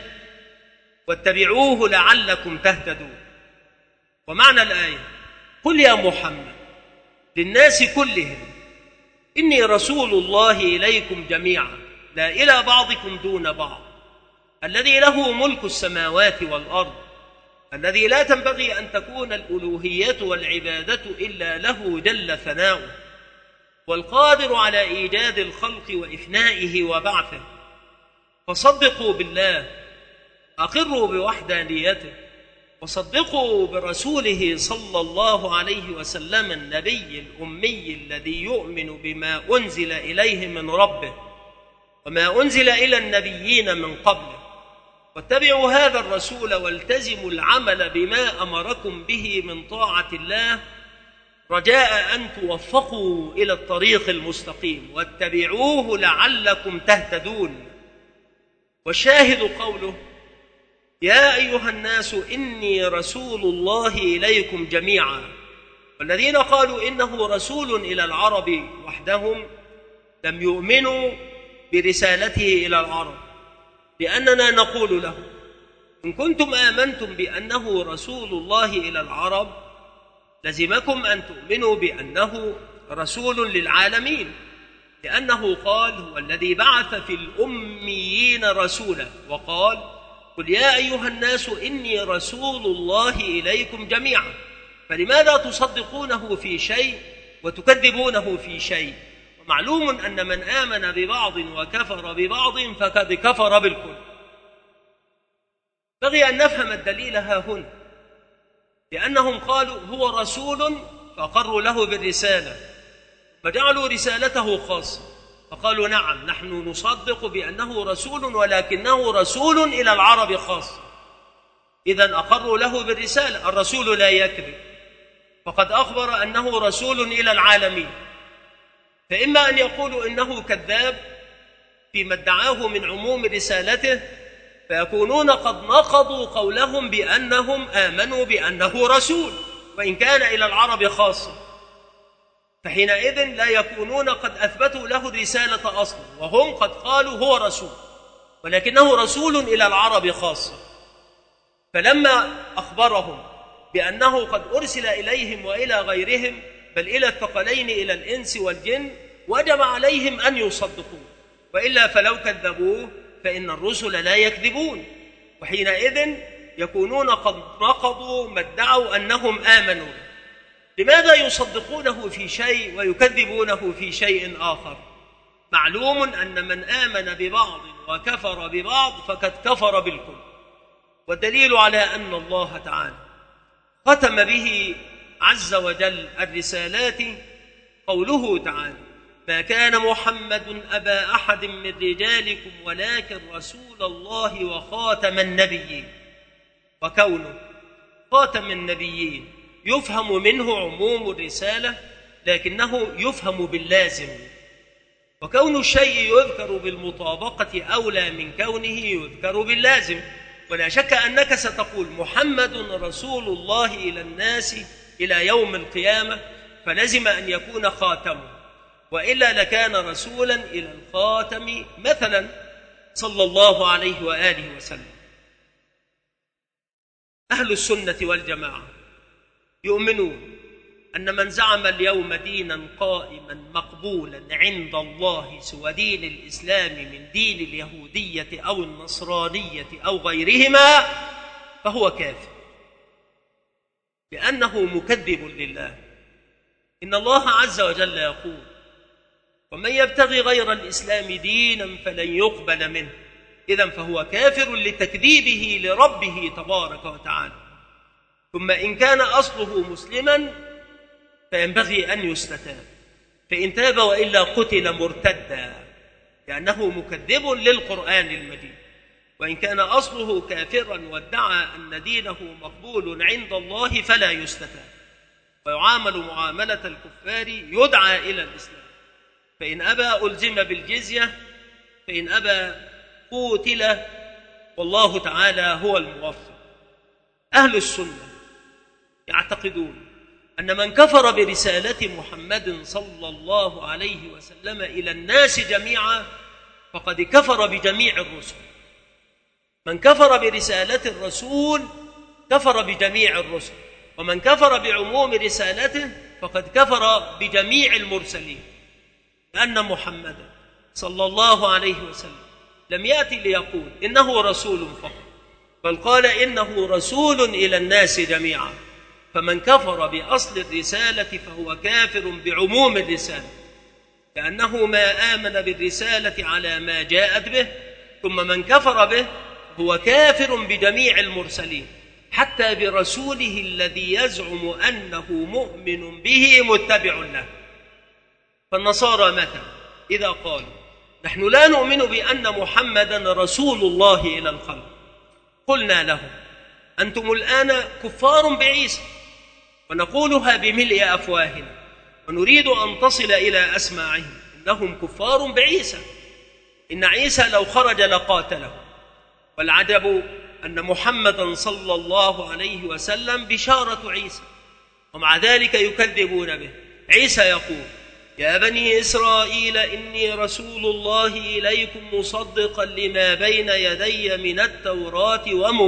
واتبعوه لعلكم تهتدون. ومعنى الآية: قل يا محمد للناس كلهم إني رسول الله إليكم جميعا لا إلى بعضكم دون بعض الذي له ملك السماوات والأرض الذي لا تنبغي أن تكون الألوهية والعبادة إلا له جل ثناؤه، والقادر على إيجاد الخلق وإفنائه وبعثه. فصدقوا بالله، أقروا بوحدانيته، وصدقوا برسوله صلى الله عليه وسلم النبي الأمي الذي يؤمن بما أنزل إليه من ربه وما أنزل إلى النبيين من قبله، واتبعوا هذا الرسول والتزموا العمل بما أمركم به من طاعة الله رجاء أن توفقوا إلى الطريق المستقيم، واتبعوه لعلكم تهتدون. والشاهد قوله: يا أيها الناس إني رسول الله إليكم جميعا. والذين قالوا إنه رسول إلى العرب وحدهم لم يؤمنوا برسالته إلى العرب، لأننا نقول له: إن كنتم آمنتم بأنه رسول الله إلى العرب لزمكم أن تؤمنوا بأنه رسول للعالمين، لأنه قال: هو الذي بعث في الأميين رسولا، وقال: قل يا أيها الناس إني رسول الله إليكم جميعا. فلماذا تصدقونه في شيء وتكذبونه في شيء؟ ومعلوم أن من آمن ببعض وكفر ببعض فقد كفر بالكل. بغي أن نفهم الدليل ها هنا، لأنهم قالوا هو رسول فأقروا له بالرسالة فجعلوا رسالته خاصة، فقالوا نعم نحن نصدق بأنه رسول ولكنه رسول إلى العرب خاصة. إذن أقروا له بالرسالة، الرسول لا يكذب، فقد أخبر أنه رسول إلى العالمين. فإما أن يقولوا إنه كذاب فيما ادعاه من عموم رسالته، فيكونون قد نقضوا قولهم بأنهم آمنوا بأنه رسول وإن كان إلى العرب خاصة، فحينئذ لا يكونون قد أثبتوا له الرسالة أصلا، وهم قد قالوا هو رسول ولكنه رسول إلى العرب خاصة. فلما أخبرهم بأنه قد أرسل إليهم وإلى غيرهم بل إلى الثقلين إلى الإنس والجن، وجب عليهم أن يصدقوه، وإلا فلو كذبوه فإن الرسل لا يكذبون، وحينئذ يكونون قد نقضوا ما ادعوا أنهم آمنوا. لماذا يصدقونه في شيء ويكذبونه في شيء آخر؟ معلوم أن من آمن ببعض وكفر ببعض فقد كفر بالكل، والدليل على أن الله تعالى ختم به عز وجل الرسالات قوله تعالى: ما كان محمد أبا أحد من رجالكم ولكن رسول الله وخاتم النبيين. وكونه خاتم النبيين يفهم منه عموم الرسالة لكنه يفهم باللازم، وكون الشيء يذكر بالمطابقة أولى من كونه يذكر باللازم. ولا شك أنك ستقول محمد رسول الله إلى الناس إلى يوم القيامة، فلزم أن يكون خاتمه، وإلا لكان رسولا إلى الخاتم مثلا صلى الله عليه وآله وسلم. أهل السنة والجماعة يؤمنون أن من زعم اليوم دينا قائما مقبولا عند الله سوى دين الإسلام من دين اليهودية أو النصرانية أو غيرهما فهو كافر، لأنه مكذب لله. إن الله عز وجل يقول: ومن يبتغي غير الإسلام دينا فلن يقبل منه. إذن فهو كافر لتكذيبه لربه تبارك وتعالى. ثم إن كان أصله مسلما فينبغي أن يستتاب، فإن تاب وإلا قتل مرتدا، لأنه مكذب للقرآن المجيد. وإن كان أصله كافرا وادعى أن دينه مقبول عند الله فلا يستتاب، ويعامل معاملة الكفار، يدعى إلى الإسلام، فإن أبى ألزم بالجزية، فإن أبى قتل، والله تعالى هو الموفق. أهل السنة يعتقدون أن من كفر برسالة محمد صلى الله عليه وسلم إلى الناس جميعا فقد كفر بجميع الرسل. من كفر برسالة الرسول كفر بجميع الرسل، ومن كفر بعموم رسالته فقد كفر بجميع المرسلين، لأن محمدا صلى الله عليه وسلم لم يأتي ليقول إنه رسول فقط، بل قال إنه رسول إلى الناس جميعا. فمن كفر بأصل الرسالة فهو كافر بعموم الرسالة، لأنه ما آمن بالرسالة على ما جاءت به. ثم من كفر به هو كافر بجميع المرسلين، حتى برسوله الذي يزعم أنه مؤمن به متبع له. فالنصارى مثلا إذا قالوا نحن لا نؤمن بأن محمدا رسول الله إلى الخلق، قلنا لهم أنتم الآن كفار بعيسى، ونقولها بملء أفواهنا ونريد أن تصل إلى أسماعهم، إنهم كفار بعيسى، إن عيسى لو خرج لقاتله. والعجب أن محمدا صلى الله عليه وسلم بشارة عيسى، ومع ذلك يكذبون به. عيسى يقول: يا بني إسرائيل إني رسول الله إليكم مصدقا لما بين يدي من التوراة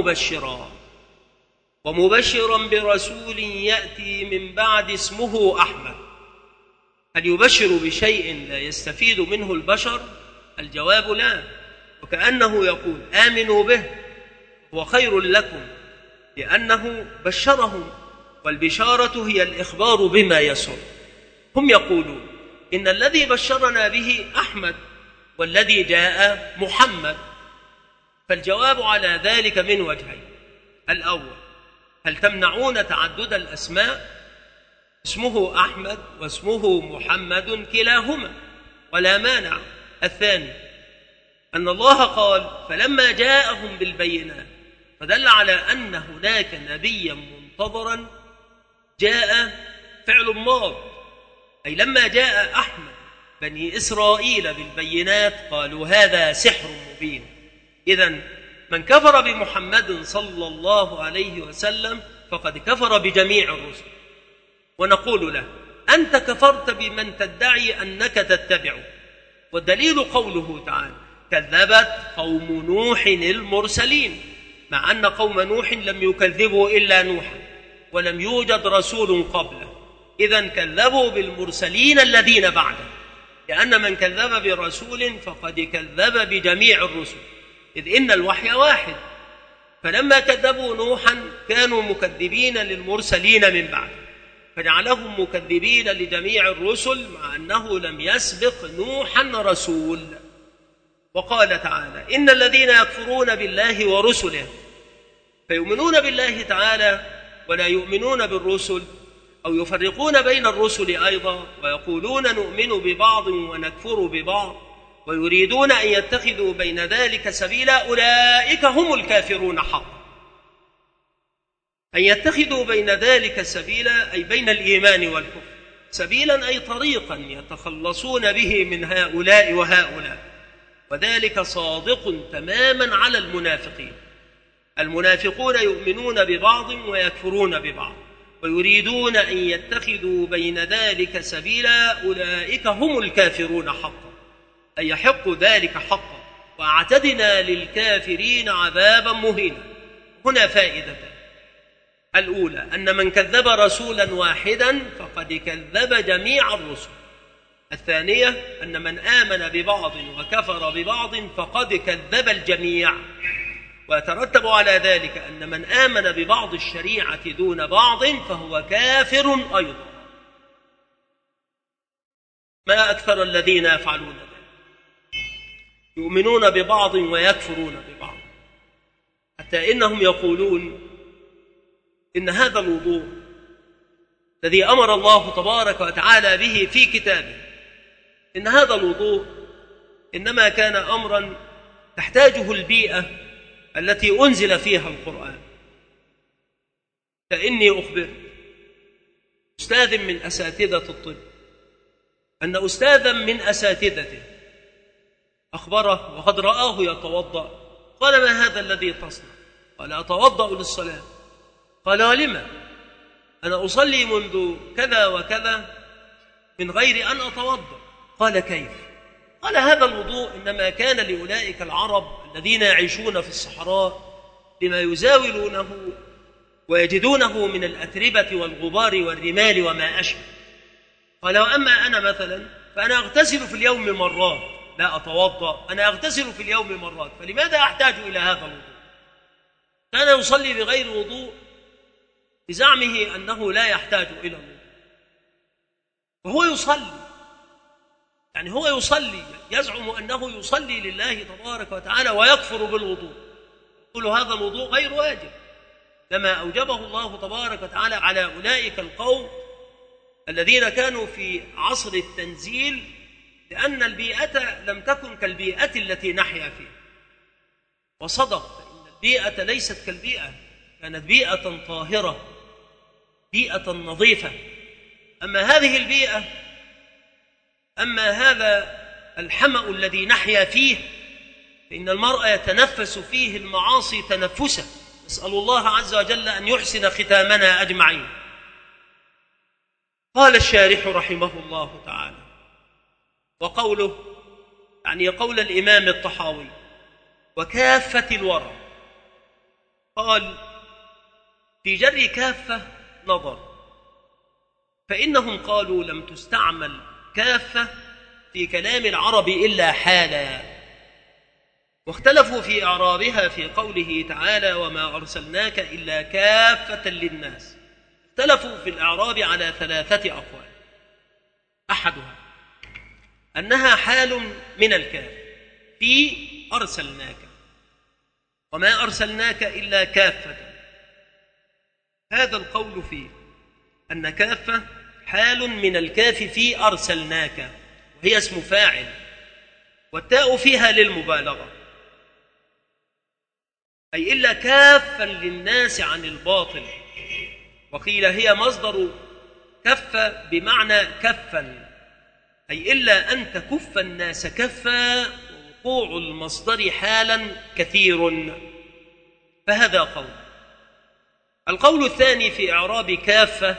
ومبشرا برسول يأتي من بعد اسمه أحمد. هل يبشر بشيء لا يستفيد منه البشر؟ الجواب لا. وكأنه يقول: آمنوا به هو خير لكم، لأنه بشرهم، والبشارة هي الإخبار بما يسر. هم يقولون إن الذي بشرنا به أحمد والذي جاء محمد. فالجواب على ذلك من وجهين: الأول، هل تمنعون تعدد الأسماء؟ اسمه أحمد واسمه محمد كلاهما، ولا مانع. الثاني أن الله قال فلما جاءهم بالبينات، فدل على أن هناك نبيا منتظرا جاء فعل ماض، أي لما جاء أحمد بني إسرائيل بالبينات قالوا هذا سحر مبين. إذن من كفر بمحمد صلى الله عليه وسلم فقد كفر بجميع الرسل. ونقول له أنت كفرت بمن تدعي أنك تتبعه، والدليل قوله تعالى كذبت قوم نوح المرسلين، مع أن قوم نوح لم يكذبوا إلا نوحا ولم يوجد رسول قبله. إذن كذبوا بالمرسلين الذين بعده، لأن من كذب برسول فقد كذب بجميع الرسل، إذ إن الوحي واحد. فلما كذبوا نوحا كانوا مكذبين للمرسلين من بعده، فجعلهم مكذبين لجميع الرسل مع أنه لم يسبق نوحا رسول. وقال تعالى إن الذين يكفرون بالله ورسله، فيؤمنون بالله تعالى ولا يؤمنون بالرسل، أو يفرقون بين الرسل أيضا، ويقولون نؤمن ببعض ونكفر ببعض، ويريدون أن يتخذوا بين ذلك سبيلا، أولئك هم الكافرون حقا. أن يتخذوا بين ذلك سبيلا أي بين الإيمان والكفر، سبيلا أي طريقا يتخلصون به من هؤلاء وهؤلاء، وذلك صادق تماما على المنافقين. المنافقون يؤمنون ببعض ويكفرون ببعض، ويريدون أن يتخذوا بين ذلك سبيلا، أولئك هم الكافرون حقا، أي يحق ذلك حقا، وأعتدنا للكافرين عذابا مهينا. هنا فائدتان: الأولى أن من كذب رسولا واحدا فقد كذب جميع الرسل. الثانية أن من آمن ببعض وكفر ببعض فقد كذب الجميع. ويترتب على ذلك أن من آمن ببعض الشريعة دون بعض فهو كافر أيضا. ما أكثر الذين يفعلون ذلك، يؤمنون ببعض ويكفرون ببعض، حتى إنهم يقولون إن هذا الوضوء الذي أمر الله تبارك وتعالى به في كتابه، إن هذا الوضوء إنما كان أمرا تحتاجه البيئة التي أنزل فيها القرآن. فإني أخبر أستاذ من أساتذة الطب أن أستاذا من أساتذته أخبره وقد رآه يتوضأ، قال ما هذا الذي تصنع؟ قال أتوضأ للصلاة. قال ولما؟ أنا أصلي منذ كذا وكذا من غير أن أتوضأ. قال كيف؟ قال هذا الوضوء إنما كان لأولئك العرب الذين يعيشون في الصحراء لما يزاولونه ويجدونه من الأتربة والغبار والرمال وما أشبه. قال وأما أنا مثلا فأنا أغتسل في اليوم مرات، لا أتوضأ، أنا أغتسل في اليوم مرات، فلماذا أحتاج إلى هذا الوضوء؟ كان يصلي بغير وضوء بزعمه أنه لا يحتاج إلى الوضوء، وهو يصلي، يعني هو يصلي يزعم أنه يصلي لله تبارك وتعالى ويكفر بالوضوء، يقول هذا الوضوء غير واجب كما أوجبه الله تبارك وتعالى على أولئك القوم الذين كانوا في عصر التنزيل، لأن البيئة لم تكن كالبيئة التي نحيا فيها. وصدق، فإن البيئة ليست كالبيئة، كانت بيئة طاهرة، بيئة نظيفة. أما هذه البيئة، أما هذا الحمأ الذي نحيا فيه، فإن المرء يتنفس فيه المعاصي تنفسا. نسأل الله عز وجل أن يحسن ختامنا أجمعين. قال الشارح رحمه الله تعالى، وقوله يعني قول الإمام الطحاوي وكافة الورع، قال في جر كافة نظر، فإنهم قالوا لم تستعمل كافة في كلام العرب إلا حالا، واختلفوا في إعرابها في قوله تعالى وما أرسلناك إلا كافة للناس. اختلفوا في الإعراب على 3 أقوال: أحدها أنها حال من الكاف في أرسلناك، وما أرسلناك إلا كافة، هذا القول فيه أن كافة حال من الكاف في أرسلناك، هي اسم فاعل، والتاء فيها للمبالغة، أي إلا كافا للناس عن الباطل. وقيل هي مصدر كف بمعنى كفا، أي إلا أن تكف الناس كفا، وقوع المصدر حالا كثير. فهذا قول. القول الثاني في إعراب كافة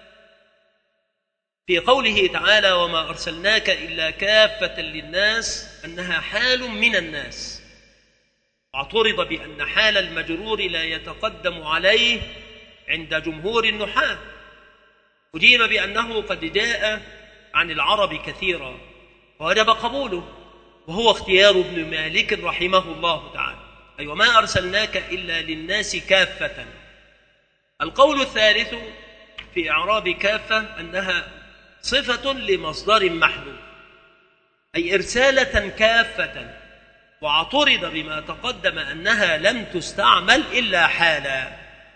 في قوله تعالى وما أرسلناك إلا كافة للناس، أنها حال من الناس، واعترض بأن حال المجرور لا يتقدم عليه عند جمهور النحاة، أجيب بأنه قد جاء عن العرب كثيرا ووجب قبوله، وهو اختيار ابن مالك رحمه الله تعالى، أي وما أرسلناك إلا للناس كافة. القول الثالث في إعراب كافة أنها صفة لمصدر محذوف، أي إرسالة كافة، واعترض بما تقدم أنها لم تستعمل إلا حالا.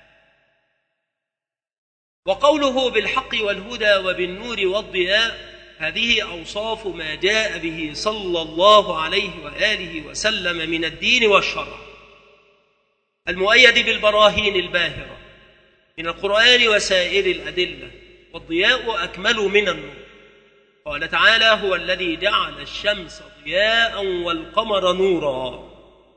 وقوله بالحق والهدى وبالنور والضياء، هذه أوصاف ما جاء به صلى الله عليه وآله وسلم من الدين والشرع، المؤيد بالبراهين الباهرة من القرآن وسائر الأدلة، والضياء أكمل من النور. قال تعالى هو الذي جعل الشمس ضياء والقمر نورا.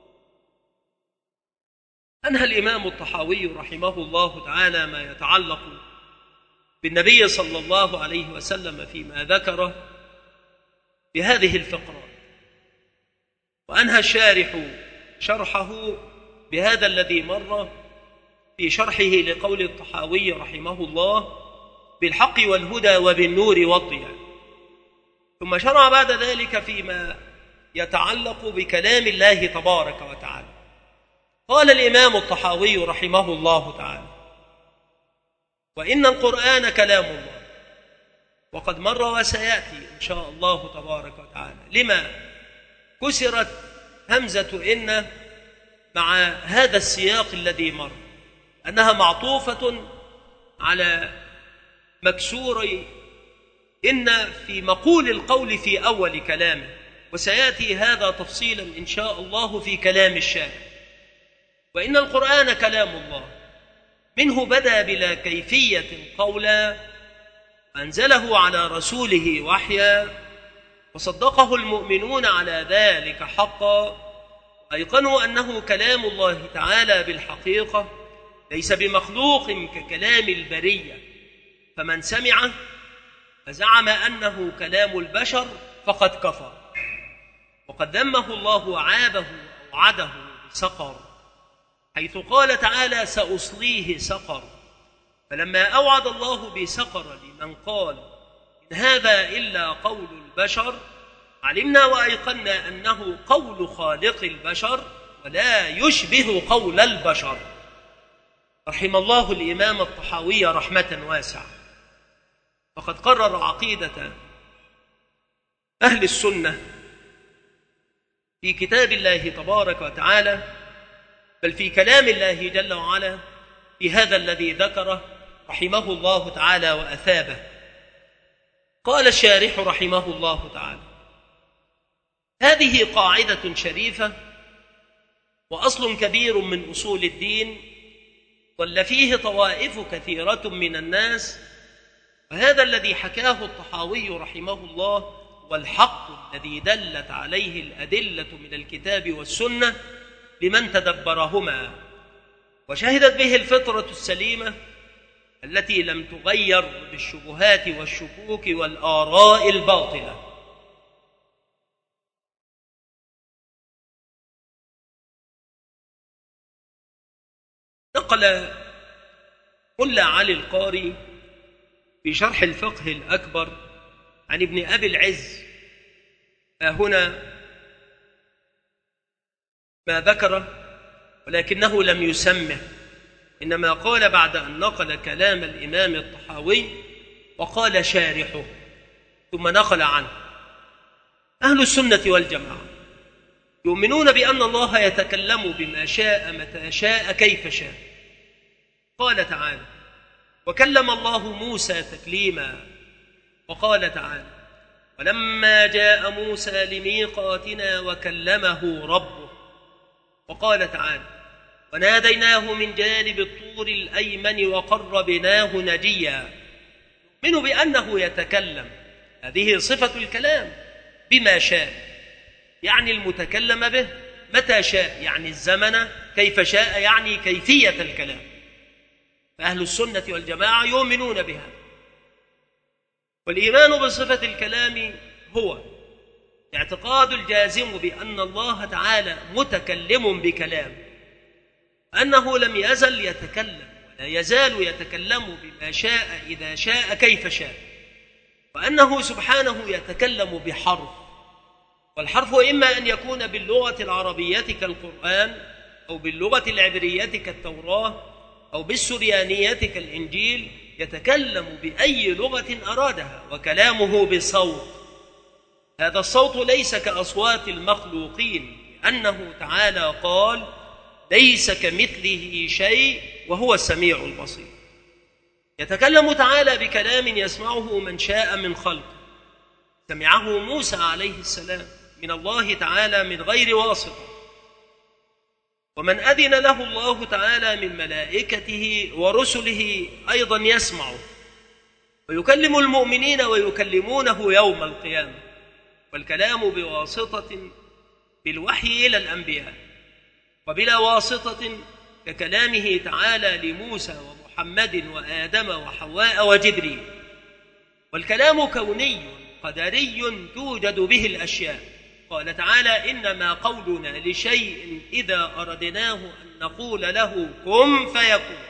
أنهى الإمام الطحاوي رحمه الله تعالى ما يتعلق بالنبي صلى الله عليه وسلم فيما ذكره بهذه الفقرات، وأنهى الشارح شرحه بهذا الذي مر في شرحه لقول الطحاوي رحمه الله بالحق والهدى وبالنور والضياء، ثم شرع بعد ذلك فيما يتعلق بكلام الله تبارك وتعالى. قال الإمام الطحاوي رحمه الله تعالى وإن القرآن كلام الله، وقد مر وسيأتي إن شاء الله تبارك وتعالى لما كسرت همزة إن مع هذا السياق الذي مر، أنها معطوفة على مكسور إن في مقول القول في أول كلامه، وسيأتي هذا تفصيلا إن شاء الله في كلام الشارع. وإن القرآن كلام الله، منه بدأ بلا كيفية قولا، أنزله على رسوله وحيا، وصدقه المؤمنون على ذلك حقا، أيقنوا أنه كلام الله تعالى بالحقيقة ليس بمخلوق ككلام البرية، فمن سمعه فزعم أنه كلام البشر فقد كفر، وقد ذمه الله وعابه وأوعده بسقر، حيث قال تعالى سأصليه سقر. فلما أوعد الله بسقر لمن قال إن هذا إلا قول البشر، علمنا وأيقنا أنه قول خالق البشر ولا يشبه قول البشر. رحم الله الإمام الطحاوي رحمة واسعة، فقد قرر عقيدة أهل السنة في كتاب الله تبارك وتعالى، بل في كلام الله جل وعلا في هذا الذي ذكره رحمه الله تعالى وأثابه. قال الشارح رحمه الله تعالى هذه قاعدة شريفة وأصل كبير من أصول الدين، ضل فيه طوائف كثيرة من الناس، وهذا الذي حكاه الطحاوي رحمه الله والحق الذي دلت عليه الأدلة من الكتاب والسنة لمن تدبرهما، وشهدت به الفطرة السليمة التي لم تغير بالشبهات والشكوك والآراء الباطلة. نقل ملا علي القاري في شرح الفقه الأكبر عن ابن أبي العز هنا ما ذكره، ولكنه لم يسمه، إنما قال بعد أن نقل كلام الإمام الطحاوي وقال شارحه ثم نقل عنه. أهل السنة والجماعة يؤمنون بأن الله يتكلم بما شاء متى شاء كيف شاء. قال تعالى وكلم الله موسى تكليما، وقال تعالى ولما جاء موسى لميقاتنا وكلمه ربه. وقال تعالى: وناديناه من جانب الطور الأيمن وقربناه نجيا. نؤمن بأنه يتكلم، هذه صفة الكلام، بما شاء، يعني المتكلم به متى شاء، يعني الزمن، كيف شاء يعني كيفية الكلام. فأهل السنة والجماعة يؤمنون بها. والإيمان بصفة الكلام هو اعتقاد الجازم بأن الله تعالى متكلم بكلام، أنه لم يزل يتكلم ولا يزال يتكلم بما شاء إذا شاء كيف شاء، وأنه سبحانه يتكلم بحرف، والحرف إما أن يكون باللغة العربية كالقرآن، أو باللغة العبرية كالتوراة، أو بالسريانية كالإنجيل، يتكلم بأي لغة أرادها، وكلامه بصوت. هذا الصوت ليس كأصوات المخلوقين، لأنه تعالى قال: ليس كمثله شيء وهو السميع البصير. يتكلم تعالى بكلام يسمعه من شاء من خلقه. سمعه موسى عليه السلام من الله تعالى من غير واسطة، ومن أذن له الله تعالى من ملائكته ورسله أيضا يسمعه، ويكلم المؤمنين ويكلمونه يوم القيامة. والكلام بواسطة بالوحي إلى الأنبياء، وبلا واسطة ككلامه تعالى لموسى ومحمد وآدم وحواء وجبريل. والكلام كوني قدري توجد به الأشياء. قال تعالى: إنما قولنا لشيء إذا أردناه أن نقول له كن فيكون.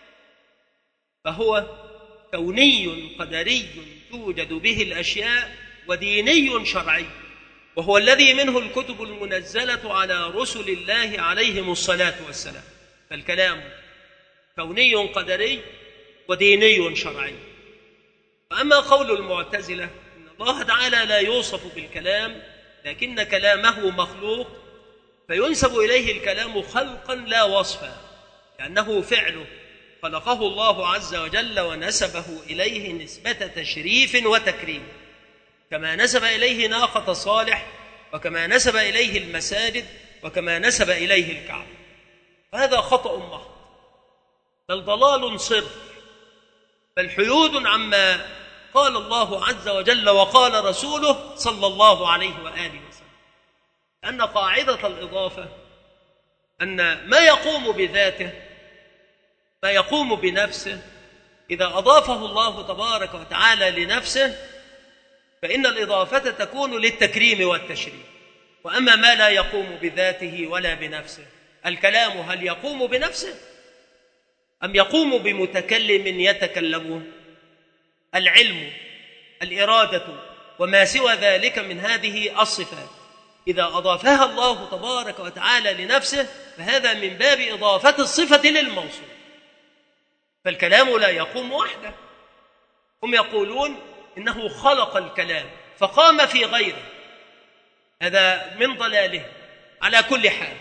فهو كوني قدري توجد به الأشياء، وديني شرعي، وهو الذي منه الكتب المنزلة على رسل الله عليهم الصلاة والسلام. فالكلام كوني قدري وديني شرعي. وأما قول المعتزلة إن الله تعالى لا يوصف بالكلام لكن كلامه مخلوق، فينسب إليه الكلام خلقا لا وصفا، لأنه فعله خلقه الله عز وجل ونسبه إليه نسبة تشريف وتكريم، كما نسب إليه ناقة صالح، وكما نسب إليه المساجد، وكما نسب إليه الكعبة. فهذا خطأ محض، بل ضلال صرف، بل حيود عما قال الله عز وجل وقال رسوله صلى الله عليه وآله وسلم. أن قاعدة الإضافة أن ما يقوم بذاته، ما يقوم بنفسه، إذا أضافه الله تبارك وتعالى لنفسه فإن الإضافة تكون للتكريم والتشريف. وأما ما لا يقوم بذاته ولا بنفسه، الكلام هل يقوم بنفسه أم يقوم بمتكلم يتكلم؟ العلم، الإرادة، وما سوى ذلك من هذه الصفات إذا أضافها الله تبارك وتعالى لنفسه فهذا من باب إضافة الصفة للموصوف. فالكلام لا يقوم وحده. هم يقولون إنه خلق الكلام فقام في غيره، هذا من ضلاله. على كل حال،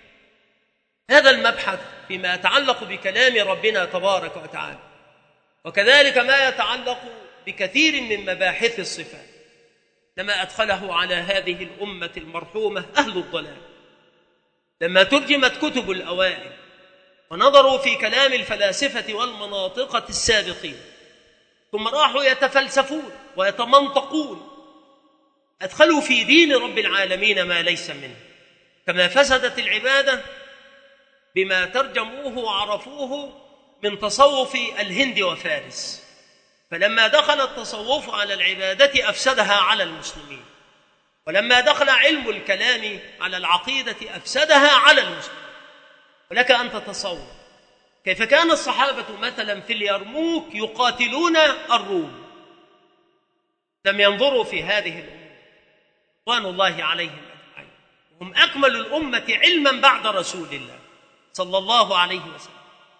هذا المبحث فيما يتعلق بكلام ربنا تبارك وتعالى، وكذلك ما يتعلق بكثير من مباحث الصفات، لما أدخله على هذه الأمة المرحومة أهل الضلال، لما ترجمت كتب الأوائل ونظروا في كلام الفلاسفة والمناطقة السابقين، ثم راحوا يتفلسفون ويتمنطقون، أدخلوا في دين رب العالمين ما ليس منه. كما فسدت العبادة بما ترجموه وعرفوه من تصوف الهند وفارس، فلما دخل التصوف على العبادة أفسدها على المسلمين، ولما دخل علم الكلام على العقيدة أفسدها على المسلمين. ولك أن تتصور كيف كان الصحابة مثلا في اليرموك يقاتلون الروم، لم ينظروا في هذه الأمور رضوان الله عليهم أجمعين، وهم أكمل الأمة علما بعد رسول الله صلى الله عليه وسلم.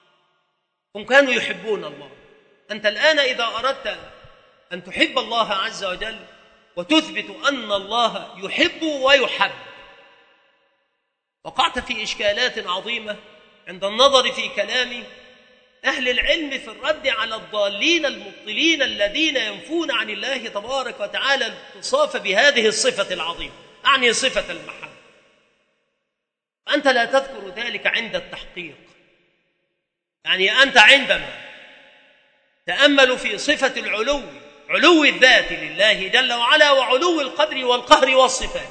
هم كانوا يحبون الله. أنت الآن إذا أردت أن تحب الله عز وجل وتثبت أن الله يحب ويحب، وقعت في إشكالات عظيمة عند النظر في كلام أهل العلم في الرد على الضالين المبطلين الذين ينفون عن الله تبارك وتعالى الاتصاف بهذه الصفة العظيمة، أعني صفة المحبة. أنت لا تذكر ذلك عند التحقيق، يعني أنت عندما تأمل في صفة العلو، علو الذات لله جل وعلا وعلو القدر والقهر والصفات،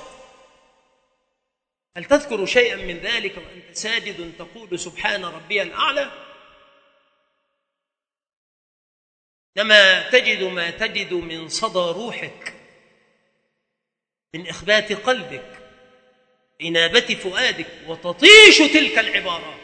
هل تذكر شيئا من ذلك وأنت ساجد تقول سبحان ربي الأعلى؟ لما تجد ما تجد من صدى روحك، من إخبات قلبك، إنابة فؤادك، وتطيش تلك العبارات.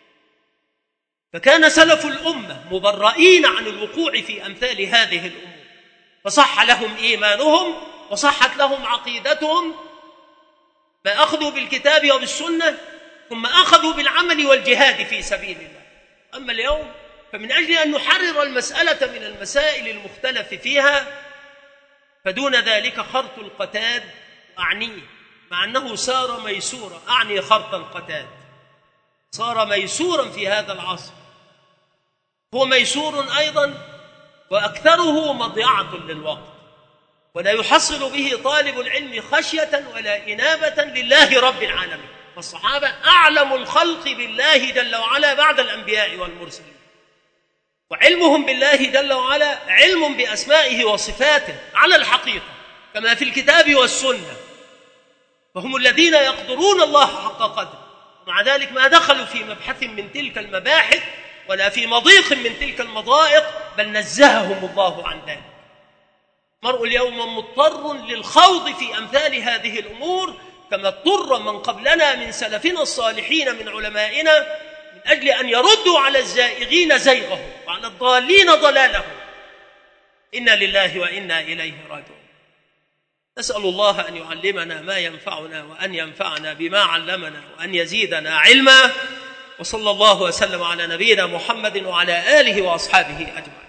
فكان سلف الأمة مبرئين عن الوقوع في أمثال هذه الأمور، فصح لهم إيمانهم وصحت لهم عقيدتهم، ما أخذوا بالكتاب وبالسنة ثم أخذوا بالعمل والجهاد في سبيل الله. أما اليوم فمن أجل أن نحرر المسألة من المسائل المختلف فيها، فدون ذلك خرط القتاد أعنيه، مع أنه سار ميسورا، أعني خرط القتاد صار ميسورا في هذا العصر، هو ميسور أيضا وأكثره مضيعة للوقت، ولا يحصل به طالب العلم خشية ولا إنابة لله رب العالمين. فالصحابة أعلم الخلق بالله جل وعلا بعد الأنبياء والمرسلين، وعلمهم بالله جل وعلا علم بأسمائه وصفاته على الحقيقة كما في الكتاب والسنة، فهم الذين يقدرون الله حق قدره، ومع ذلك ما دخلوا في مبحث من تلك المباحث ولا في مضيق من تلك المضائق، بل نزههم الله عن ذلك. المرء اليوم مضطر للخوض في أمثال هذه الأمور كما اضطر من قبلنا من سلفنا الصالحين من علمائنا، من أجل أن يردوا على الزائغين زيغهم وعلى الضالين ضلالهم. إنا لله وإنا إليه راجعون. نسأل الله أن يعلمنا ما ينفعنا وأن ينفعنا بما علمنا وأن يزيدنا علما، وصلى الله وسلم على نبينا محمد وعلى آله وأصحابه أجمعين.